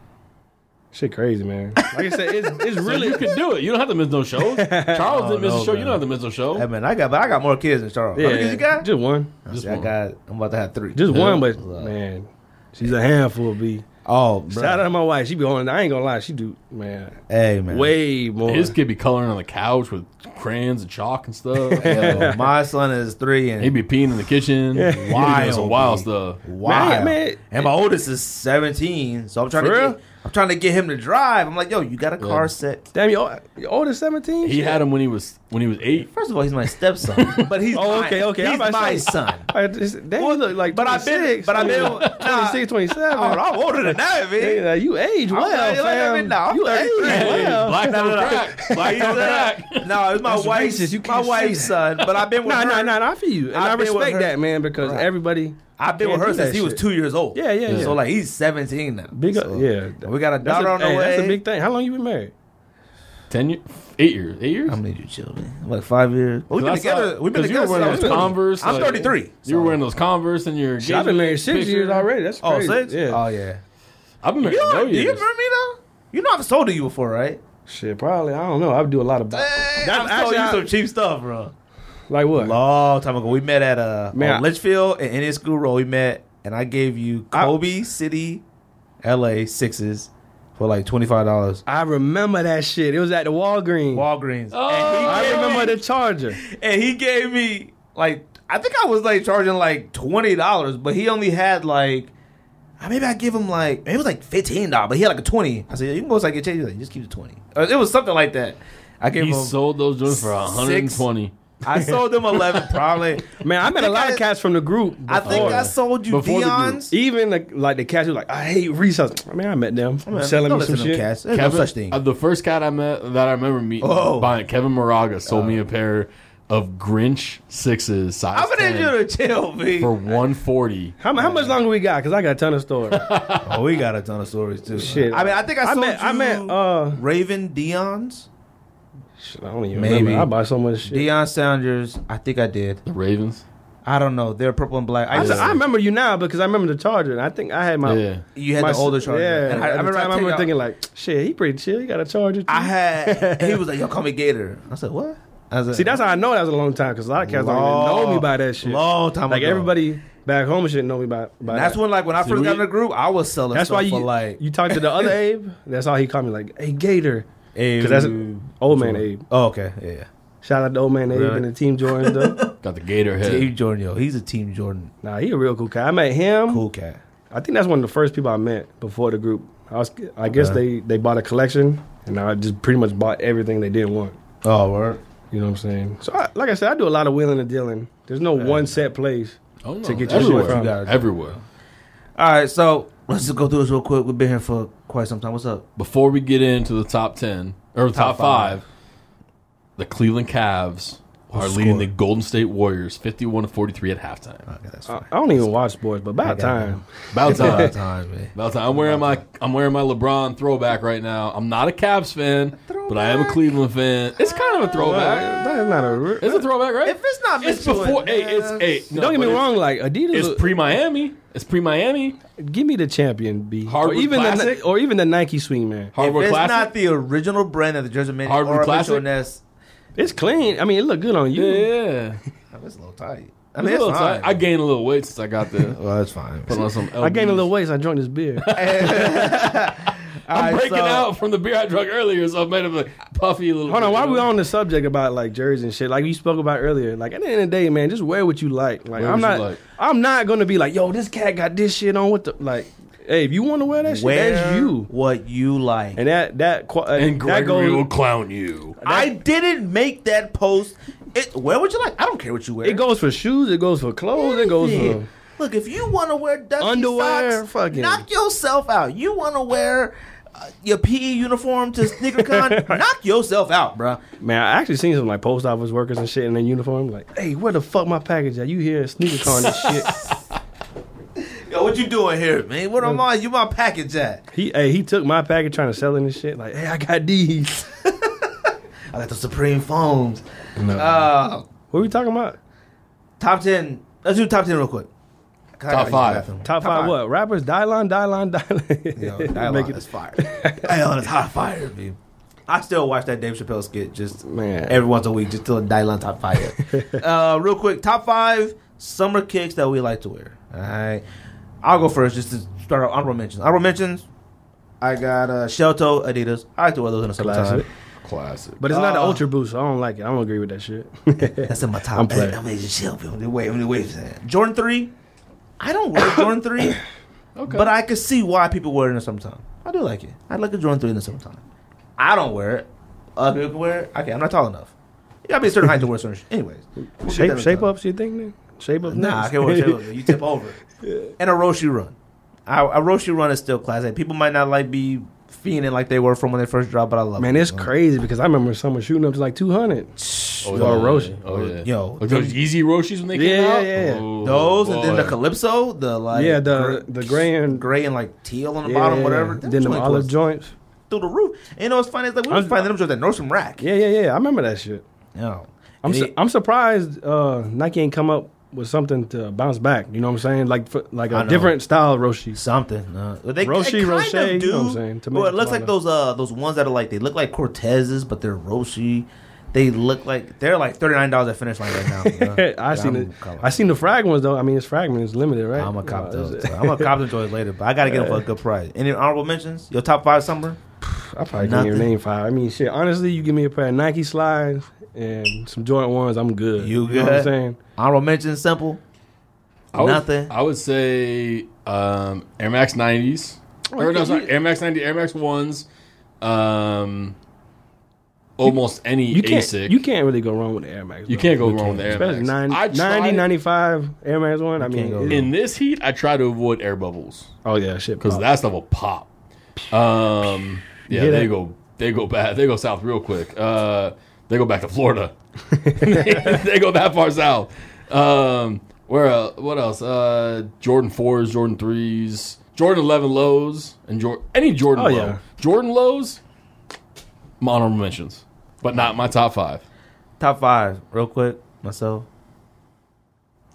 Shit crazy, man. Like I said, it's, it's So really you can do it. You don't have to miss no shows. Charles Oh, didn't miss no, a show. You man. don't have to miss a show. Hey man, I got, but I got more kids than Charles. How many kids you got? just one. Just See, I one. got. I'm about to have three. Just Yeah. one, but Wow. man, she's a handful, B. Oh, bro. Shout out to my wife. She be on. I ain't gonna lie. She do, man, Hey man. way more. His kid be coloring on the couch with crayons and chalk and stuff. Yo, my son is three and He'd be peeing in the kitchen. Yeah. He be doing Wild, some wild B. stuff. wow. Man, man. And my oldest is seventeen, so I'm trying For to real? get, I'm trying to get him to drive. I'm like, yo, you got a car Yeah. set. Damn, your, your oldest seventeen. He had him when he was when he was eight. First of all, he's my stepson, but he's Oh, my, okay, okay. I'm He's about to my say- son. I just, damn, you look like but I've been- twenty-six, but I've been- twenty-six, twenty-seven. Oh, I'm older than that, man. Yeah, you age I'm well, not- you like that, fam. man? No, I'm you thirty-three. age Hey, well. black No, don't no, no. crack. Black don't crack. No, it's my That's wife's. racist. You my can't say wife's son, but I've been with No, her. no, no, no. I feel you, and I've I been with respect her- that, man, because Right. everybody. I've been with Can't her do since that he was shit. two years old. Yeah, yeah, yeah. So like he's seventeen now. Big up, So, yeah. We got a That's daughter a, on the hey, way. That's a big thing. How long you been married? Ten years, eight years, eight years. How many did you chill, man? Like five years. We've been Cause I saw- together. We've been cause you were together. wearing since those I was Converse. I'm like, thirty-three. You were wearing those Converse and your. Shit, I've been married six picture. years already. That's Oh, crazy. six? Yeah. Oh yeah. I've been married You no know, do you years. remember me though? You know I've sold to you before, right? Shit, probably. I don't know. I would do a lot of. Hey, That's I've sold actually you I- some cheap stuff, bro. Like what? Long time ago, we met at uh, Man, on Litchfield and Indian School Road. We met, and I gave you I- Kobe City, L A sixes for like twenty five dollars. I remember that shit. It was at the Walgreens. Walgreens. Oh. and, he I gave remember me, the Charger. and he gave me like I think I was like charging like twenty dollars, but he only had like uh, maybe I give him like it was like fifteen dollars, but he had like a twenty. I said, yeah, you can go inside and get change. He's like, just keep the twenty. Uh, it was something like that. I gave He him. sold those joints for one hundred twenty. I sold them eleven probably. Man, I met a think lot I- of cats from the group. I think before. I sold you Before the group. Dion's. Even like, like the cats who like, I hate resales. I mean, I met them Man, selling don't me some listen to them shit. cats. There's Kevin, no such thing. uh, the first cat I met that I remember meeting, Oh. buying Kevin Moraga sold me a pair of Grinch sixes size I'm gonna need ten you to chill, B. for one forty. How, how much longer we got? Because I got a ton of stories. Oh, we got a ton of stories too. Shit. I mean, I think I I sold met, you I met, uh, Raven Dion's. shit, I don't even Maybe. remember. I buy so much shit. Deion Sanders. I think I did. The Ravens. I don't know. They're purple and black. I, I, just, I remember you now because I remember the Charger. And I think I had my. Yeah. you had my, the older Charger. Yeah, And I, I at the remember, time, I I, remember take thinking out- like, shit, he pretty chill. He got a Charger. Too. I had. He was like, "Yo, call me Gator." I said, "What?" I was like, See, that's how I know that was a long time because a lot of cats don't even know me by that shit. Long time Like ago. everybody back home and shit know me by. by And that's that. when, like, when I See, first got we- in the group, I was selling That's stuff why you for like. you talk to the other Abe. That's how he called me like, hey Gator, Abe. because that's old man Abe. Oh, okay, yeah, yeah. Shout out to old man Abe Really? and the Team Jordan though. Got the Gator head. Team Jordan, yo, he's a Team Jordan Nah, he a real cool cat. I met him. cool cat. I think that's one of the first people I met before the group. I was, I guess Okay. they, they bought a collection, and I just pretty much bought everything they didn't want. Oh, word. You know what I'm saying? So, I, like I said, I do a lot of wheeling and dealing. There's no one set place. Oh, no. To get your everywhere. shit from. You gotta do. Everywhere. All right, so let's just go through this real quick. We've been here for quite some time. What's up? Before we get into the top ten or the top, Top five. five, the Cleveland Cavs are What's the leading score? the Golden State Warriors fifty-one to forty-three at halftime. Okay, that's I, fine. I don't even watch sports, but about I got time. About time. time, man. About time. I'm wearing my I'm wearing my LeBron throwback right now. I'm not a Cavs fan, but I am a Cleveland fan. It's kind of a throwback. That's not a. It's a throwback, right? If it's not It's Mitchell before. and Hey, it's Ness- hey. no, Don't get me but wrong. Like Adidas, It's, it's pre Miami. It's pre Miami. give me the champion B, Hardwood or even Classic? the or even the Nike Swing Man. Hardwood if it's Classic. not the original brand of the Jersey Mini Hardwood or Classic? Mitchell and Ness, It's clean. I mean, it look good on you. yeah. oh, it's a little tight. I I mean, it's little fine. tight. I gained a little weight since I got there. well, it's fine. Put on some. I gained a L Bs. little weight, so I drank this beer. I'm Alright, breaking so- out from the beer I drank earlier, so I made it like puffy a little. Hold bit, on, why you we know? on the subject about like jerseys and shit? Like you spoke about earlier. Like at the end of the day, man, just wear what you like. Like Wear I'm what not, you like. I'm not gonna be like, yo, this cat got this shit on. What the like? Hey, if you want to wear that shit, Wear that's you. what you like. And that that qu- uh, And that Gregory goes. will clown you. I didn't make that post. It, wear what you like. I don't care what you wear. It goes for shoes. It goes for clothes. It goes Anything. for. Look, if you want to wear dusty Underwear, socks, fucking- knock yourself out. You want to wear uh, your P E uniform to SneakerCon, knock yourself out, bro. Man, I actually seen some like post office workers and shit in their uniform. Like, hey, where the fuck my package at? You here at SneakerCon and shit? Yo, what you doing here, man? What am I? You my package at? He, hey, he took my package trying to sell it and shit. Like, hey, I got these. I got the Supreme phones. No. Uh, What are we talking about? top ten. Let's do top ten real quick. I gotta Top use five. the bathroom. Top, five, what? Rappers? Dylon, Dylon, Dylon. Yo, Make Dylon it- is fire. Dylon is hot fire, dude. I still watch that Dave Chappelle skit just Man. every once a week, just till Dylon top fire. uh, real quick, top five summer kicks that we like to wear. All right, I'll go first just to start out honorable mentions. Honorable mentions. I got uh, Shell Toe Adidas. I like to wear those in the summertime. Classic. Classic. But it's not the Uh, Ultra Boost, so I don't like it. I don't agree with that shit. That's in my top. I'm playing. I'm just chill, people. Wait, wait, wait. Jordan three. I don't wear Jordan three, Okay. but I can see why people wear it in the summertime. I do like it. I like a Jordan three in the summertime. I don't wear it. Other people can wear it. Okay, I'm not tall enough. You gotta be a certain height to wear certain. Sh- Anyways, we'll get shape that shape done. ups, you think? Man? Shape ups? Nah, I next. can't wear shape ups. You tip over. And a Roshi run. A, a Roshi run is still classic. People might not like be fiending like they were from when they first dropped, but I love Man, it. it's crazy because I remember someone shooting up to like two hundred. Oh, Or Roshi. Oh yeah. Yo, Like those Yeezy Roshis when they came Yeah, out. yeah, yeah. Oh, Those and then the boy. Calypso, the like Yeah, the the gray and gray and like teal on the yeah, bottom, yeah, whatever. yeah. That Then them joint olive was joints. through the roof. And you know what's funny? It's like we I was was- finding them joints at Nordstrom Rack. Yeah, yeah, yeah. I remember that shit. Yeah. I'm And su- it- I'm surprised uh, Nike ain't come up with something to bounce back. You know what I'm saying? Like for, like I a know. different style of Roshi. something. Uh, they, Roshi, they kind Roche, of you do. know what I'm saying? Tomato, Well, it looks like tomato. those uh those ones that are like they look like Cortezes, but they're Roshi. They look like they're like thirty nine dollars at Finish Line right now. You know? I seen I'm it. a- I seen the frag ones though. I mean, it's fragment is limited, right? I'm gonna cop Uh, those. it's- I'm gonna cop them joints later, but I gotta get them for a good price. Any honorable mentions? Your top five summer? I probably can't Nothing. even name five. I mean, shit. Honestly, you give me a pair of Nike slides and some Jordan ones, I'm good. You know what I'm good? saying? Honorable mentions, simple. I would, Nothing. I would say um, Air Max nineties. Or no, sorry, Air Max ninety, Air Max ones. Um, almost any You can't. ASIC. You can't really go wrong with the Air Max. You though. can't go wrong with the Air Especially Max. nine, I ninety, tried- ninety-five Air Max one. I mean, can't go it- wrong. In this heat, I try to avoid air bubbles oh yeah, shit. because pop. that stuff will pop. Um, yeah, hear they that? go they go bad. They go south real quick. Uh, they go back to Florida. they go that far south. Um, where el what else? Uh, Jordan fours, Jordan threes, Jordan eleven lows, and Jordan any Jordan Oh, low. yeah. Jordan lows. Honorable mentions, but not my top five. Top five, real quick. Myself.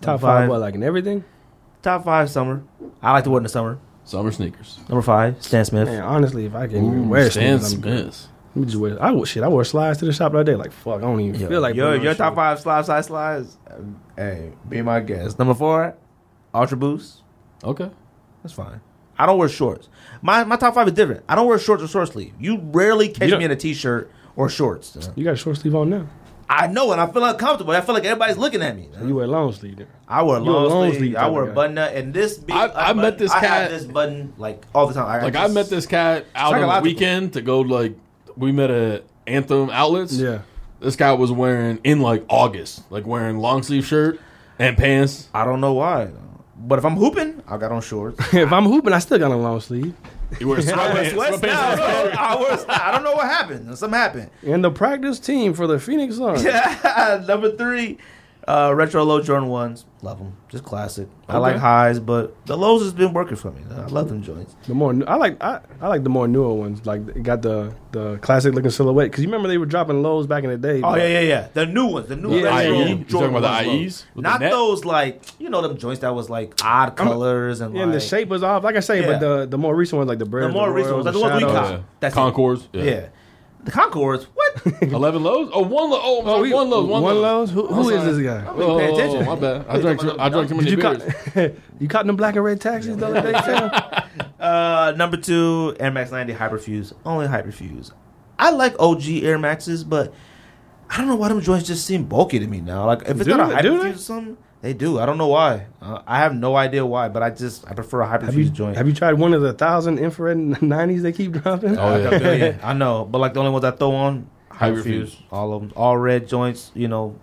Top Number five, what, like in everything? Top five summer. I like to wear in the summer. Summer sneakers. Number five, Stan Smith. Man, honestly, if I can even Ooh, wear Stan sneakers, I'm good. Smith. Let me just wear. I wore shit. I wore slides to the shop the other day. Like fuck, I don't even Yo, feel like your putting on your shit. top five slide side slides. Um, hey, be my guest. Number four, Ultra Boost. Okay. That's fine. I don't wear shorts. My my top five is different. I don't wear shorts or short sleeve. You rarely catch You don't- me in a t-shirt or shorts. You got a short sleeve on now. I know, and I feel uncomfortable. I feel like everybody's looking at me. You wear long sleeve then. I wear You a long, long sleeve. sleeve I type wear of a guy. button up, and this. Big, I- uh, I met button- this I cat- have this button like all the time. I Like I just- met this cat out on the Psychological. weekend to go like we met at Anthem Outlets. Yeah. This guy was wearing in like August, like wearing long sleeve shirt and pants. I don't know why, but if I'm hooping, I got on shorts. If I'm hooping, I still got a long sleeve. He wears I wear sweatpants. sweats sweatpants now. and sweatpants. I, wear, I don't know what happened. Something happened. And the practice team for the Phoenix Suns. Number three, uh, retro low Jordan ones. Love them. Just classic. I Okay. like highs, but the lows has been working for me. I love them joints. The more I like, I, I like the more newer ones. Like it got the the classic looking silhouette. Because you remember they were dropping lows back in the day. Oh yeah, yeah, yeah. The new ones, the new Yeah, retro I E? You Jordan talking about the ones I Es? lows. With the Not net? those like you know them joints that was like odd colors and and the like, shape was off. Like I say, Yeah. but the the more recent ones, like the The Bears, more the recent Royals, ones, like the ones we Shadows. caught. Yeah. That's it. Concords. Yeah. Yeah. The Concords. What? Eleven lows. Oh, one low. Oh, I'm Oh, sorry, we, one lows. One, one lows. lows. Who, who I'm is sorry. this guy? Oh, pay attention. my bad. I drank. Too, I drank too many Did you beers. caught, you caught them black and red taxis the other day, Sam? Uh, number two, Air Max ninety Hyperfuse. Only Hyperfuse. I like O G Air Maxes, but I don't know why them joints just seem bulky to me now. Like if it's Do not a they- do Hyperfuse they? or something, they do. I don't know why. Uh, I have no idea why, but I just I prefer a Hyperfuse Have you joint. have you tried one of the thousand infrared nineties they keep dropping? Oh, Like yeah. a billion. I know, but like the only ones I throw on Hyperfuse, Hyperfuse. all of them, all red joints. You know,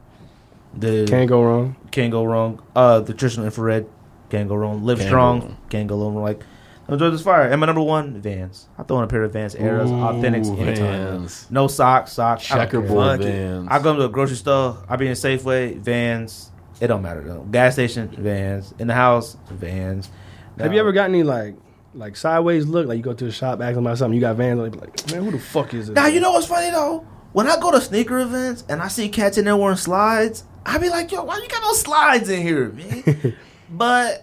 the Can't go wrong. can't go wrong. Uh, the traditional infrared can't go wrong. Live Can't strong go wrong. can't go wrong. Like enjoy this fire. And my number one, Vans. I throw in a pair of Vans Eras, Ooh, Authentics anytime. Vans. No socks, socks. I don't care. Checkerboard Fuck it. Vans. I go to a grocery store. I be in Safeway, Vans. It don't matter though. Gas station, Vans. In the house, Vans. Have you ever got any like like sideways look? Like you go to the shop asking about something, you got Vans, like, like man, who the fuck is this? Now you know what's funny though. When I go to sneaker events and I see cats in there wearing slides, I be like, yo, why you got no slides in here, man? But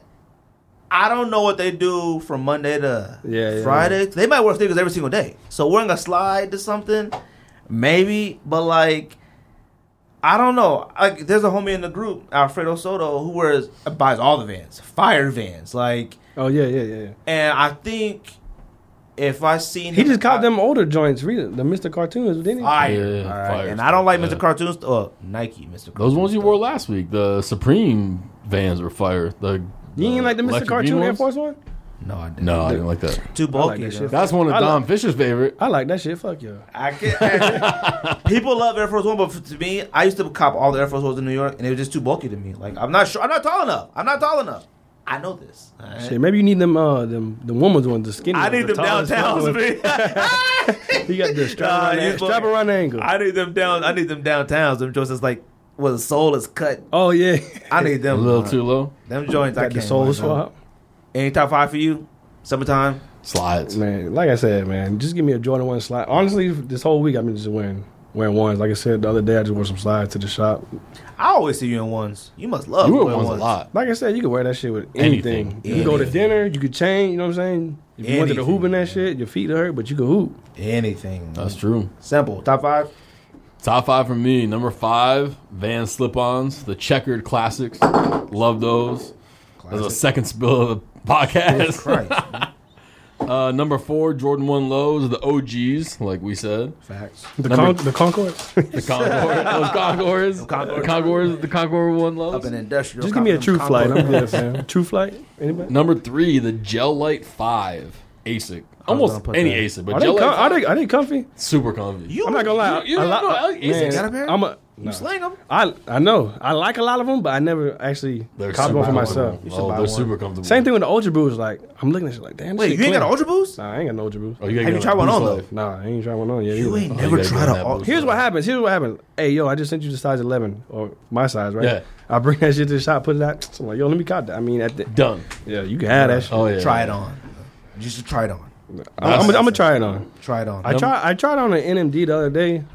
I don't know what they do from Monday to Yeah, yeah, Friday. They might wear sneakers every single day. So wearing a slide to something, maybe. But like, I don't know. Like, there's a homie in the group, Alfredo Soto, who wears buys all the Vans, fire Vans. Like, Oh yeah, yeah, yeah. and I think if I seen He him, just caught I- them older joints, read the Mister Cartoons, didn't he? Fire. Yeah, All right. fire And I don't like stuff, Mister yeah. Cartoons. Oh, Nike, Mister Those ones you Cartoons wore stuff. last week, the Supreme Vans were fire. The You ain't like the Mister electric green Cartoon Air ones? Force One? No, I didn't. No, I didn't like that. Too I like bulky. that though. shit. That's one of I Dom like- Fisher's favorite. I like that shit. Fuck yeah. I can't. People love Air Force One, but to me, I used to cop all the Air Force Ones in New York, and it was just too bulky to me. Like, I'm not sure. I'm not tall enough. I'm not tall enough. I know this. all right? Shit, maybe you need them uh them the woman's ones, the skinny. I ones, need the them tallest downtown. ones. You got the strap Nah, around, you the, fuck- strap around the ankle. I need them down. I need them downtowns. Them joints is like, where the sole is cut. oh yeah, I need A them. little uh, too low. Them joints. I got can't. the soul wear, no. swap. Any top five for you? Summertime. Slides. Man, like I said, man, just give me a Jordan one slide. Honestly, this whole week I've been just wearing wearing ones. Like I said the other day, I just wore some slides to the shop. I always see you in ones. You must love You wear wearing ones a lot. Like I said, you can wear that shit with anything. Anything. You can go to Anything. dinner. You could change. You know what I'm saying? If you wanted to Anything, hoop in that man. shit, your feet hurt, but you could hoop. Anything. That's true. Simple. Top five. Top five for me. Number five, Van Slip-Ons, the checkered classics. Love those. There's a second spill of the Jesus podcast. Christ. Uh, number four, Jordan one lows, the O Gs, like we said. Facts. The Number- con- the Concords. The Concord, those Concords, the Concords. Concords, the Concord one Up lows. in industrial. Just give me a Compton, true flight. I'm Concord. good, fam. True flight. Anybody? Number three, the Gel Light five, ASIC. Almost gonna put any that. ASIC, but Are they, Gel Light com- are five, they are they comfy? super comfy. You, I'm not gonna lie. you- you a don't lot, know, uh, ASIC man, got a pair? I'm a. You nah. sling them. I I know. I like a lot of them, but I never actually They're caught super one for comfortable. myself. You should Oh, buy they're one. super comfortable. Same thing with the Ultra Boost. Like I'm looking at shit like, damn. Wait, shit you ain't got an clean. Ultra Boost? Nah, I ain't got no Ultra Boost. Oh, you gotta Have get you tried one Boost on, though? Life. Nah, I ain't tried one on yet. You either. ain't Oh, never you gotta tried get a. on that Ul- Boost Here's Life. what happens. Here's what happens. Hey, yo, I just sent you the size eleven or my size, right? Yeah. I bring that shit to the shop, put it out. So I'm like, yo, let me cop that. I mean, at the, Done. yeah, you can have that shit. Oh yeah. Try it on. You should try it on. I'm, I'm, I'm gonna try it on. Try it on. I tried. I tried on an N M D the other day.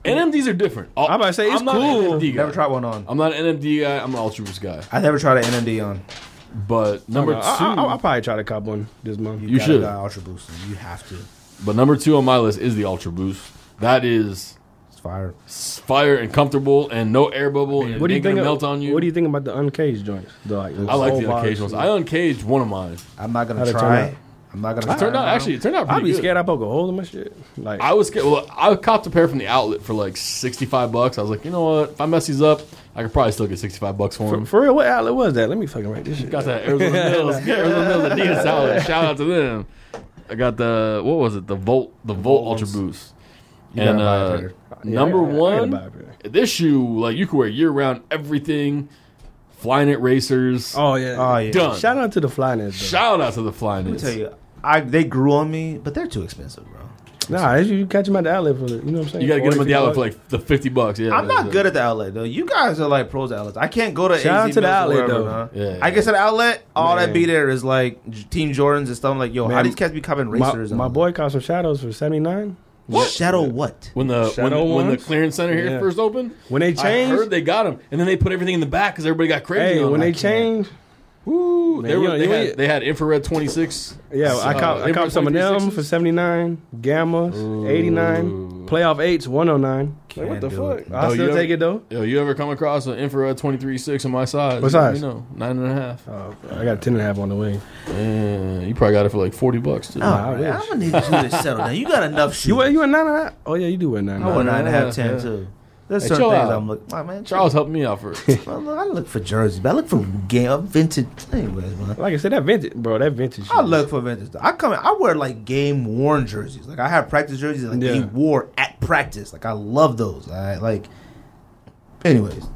N M Ds are different. I'm about to say, it's I'm not an cool. N M D guy. Never tried one on. I'm not an N M D guy. I'm an Ultra Boost guy. I never tried an N M D on. But number two, I, I, I'll probably try to cop one this month. You gotta should. got Ultra Boost. You have to. but number two on my list is the Ultra Boost. That is It's fire. fire and comfortable and no air bubble. And What do you ain't gonna think? melt on you. What do you think about the uncaged joints? The, like, I like whole the box uncaged ones. and- I uncaged one of mine. I'm not gonna How'd it turn try. out? I'm not gonna. It turned out actually. It turned out I'd pretty be good. scared I poke a hole in my shit. Like I was scared. Well, I copped a pair from the outlet for like sixty-five bucks. I was like, you know what? If I mess these up, I could probably still get sixty-five bucks for for, them. for real, what outlet was that? Let me fucking write this shit. Got that Arizona Mills, Arizona Mills Adidas outlet. Shout out to them. I got the what was it? The Volt, the Volt Ultra Boost. You And gotta buy a uh, pair. Yeah, number I- I gotta one, buy a pair. this shoe like you can wear year round. Everything, Flyknit racers. Oh yeah. Oh yeah. Done. Shout out to the Flyknit. Shout out to the Let me Flyknit. tell you, I they grew on me, but they're too expensive, bro. Nah, you you catch them at the outlet for the, you know what I'm saying? You gotta get them at the forty, outlet for fifty like the fifty bucks. Yeah, I'm not that's good it. at the outlet though. You guys are like pros at outlets. I can't go to Shout out A Z to the Mills or outlet, wherever, though. huh? Yeah, I guess at the outlet, all Man. that be there is like J- Team Jordans and stuff. I'm like, yo, how Man, these cats be copping bucks. racers? My, my and boy caught some shadows for seventy-nine. what? Shadow what? When the when, Shadow when the ones? clearance center here Yeah. first opened, When they I changed, heard they got them, and then they put everything in the back because everybody got crazy. hey, on when them. they changed, Woo, Man, they, you were, know, they, you had, ain't- they had infrared twenty-six. yeah, I uh, caught I infrared caught some of them twenty-sixes. for seventy-nine, Gammas, eighty-nine, playoff eights, one oh nine. Can't What the do fuck? it. I'll Oh, still you take ever- it though. Yo, you ever come across an infrared twenty-three six on my size? What You let me size? know. Nine and a half. Oh, I got a ten and a half on the way. Man, you probably got it for like forty bucks too. Oh, Nah, I man, I'm wish. gonna need you to settle down. You got enough shoes. You wear you a nine and a half? Oh yeah, you do wear nine. I and a want half. nine and a half, Yeah. ten too. There's Hey, certain chill things out. I'm looking. My man, Charles helped me out first. I look, I look for jerseys, but I look for game vintage. Anyways, man. Like I said, that vintage, bro. That vintage. I shit. look for vintage. I come. I wear like game worn jerseys. Like I have practice jerseys like Yeah. they wore at practice. Like I love those. I like. Anyways,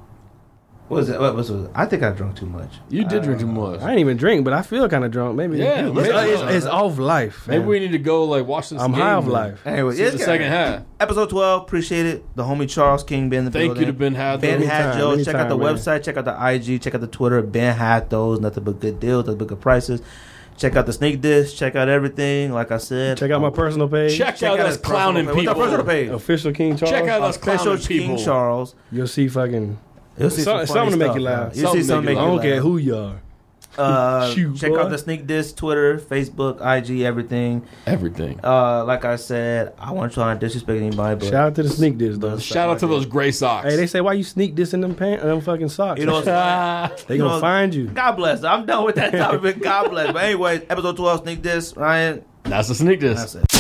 what was it? What was it? I think I drunk too much. You did drink too much. I ain't even drink, but I feel kind of drunk. Maybe. Yeah, maybe let's it's, go. it's off life. Maybe fam. we need to go like watch this. I'm game high off then. life. Anyways, See the second half. Episode twelve. Appreciate it. The homie Charles King been in the Thank building. you to Ben Hathaway. Ben Anytime, Hadjo. Check out the anytime, man. website. Check out the I G. Check out the Twitter. Ben Hadjo's. Nothing but good deals. Nothing but good prices. Check out the sneak disc. Check out everything. Like I said. Check out my personal page. Check, Check out out us his personal clowning page. What's our people. personal page? Official King Charles. Check out us Official clowning King people. Charles. You'll see fucking. You'll see Some- some something funny to make stuff, you laugh. man. You'll Something see to something make make I you don't laugh. care who you are. Uh, Shoot, check boy. out the Sneak Disc, Twitter, Facebook, I G, everything. Everything. Uh, like I said, I want to try and disrespect anybody, but Shout out to the sneak disc though. Shout out to those gray socks. Hey, they say why you sneak this in them pants, them fucking socks. you know, they you gonna know, find you. God bless. I'm done with that topic. God bless. But anyway, episode twelve, Sneak Disc, Ryan. That's the sneak disc. That's it.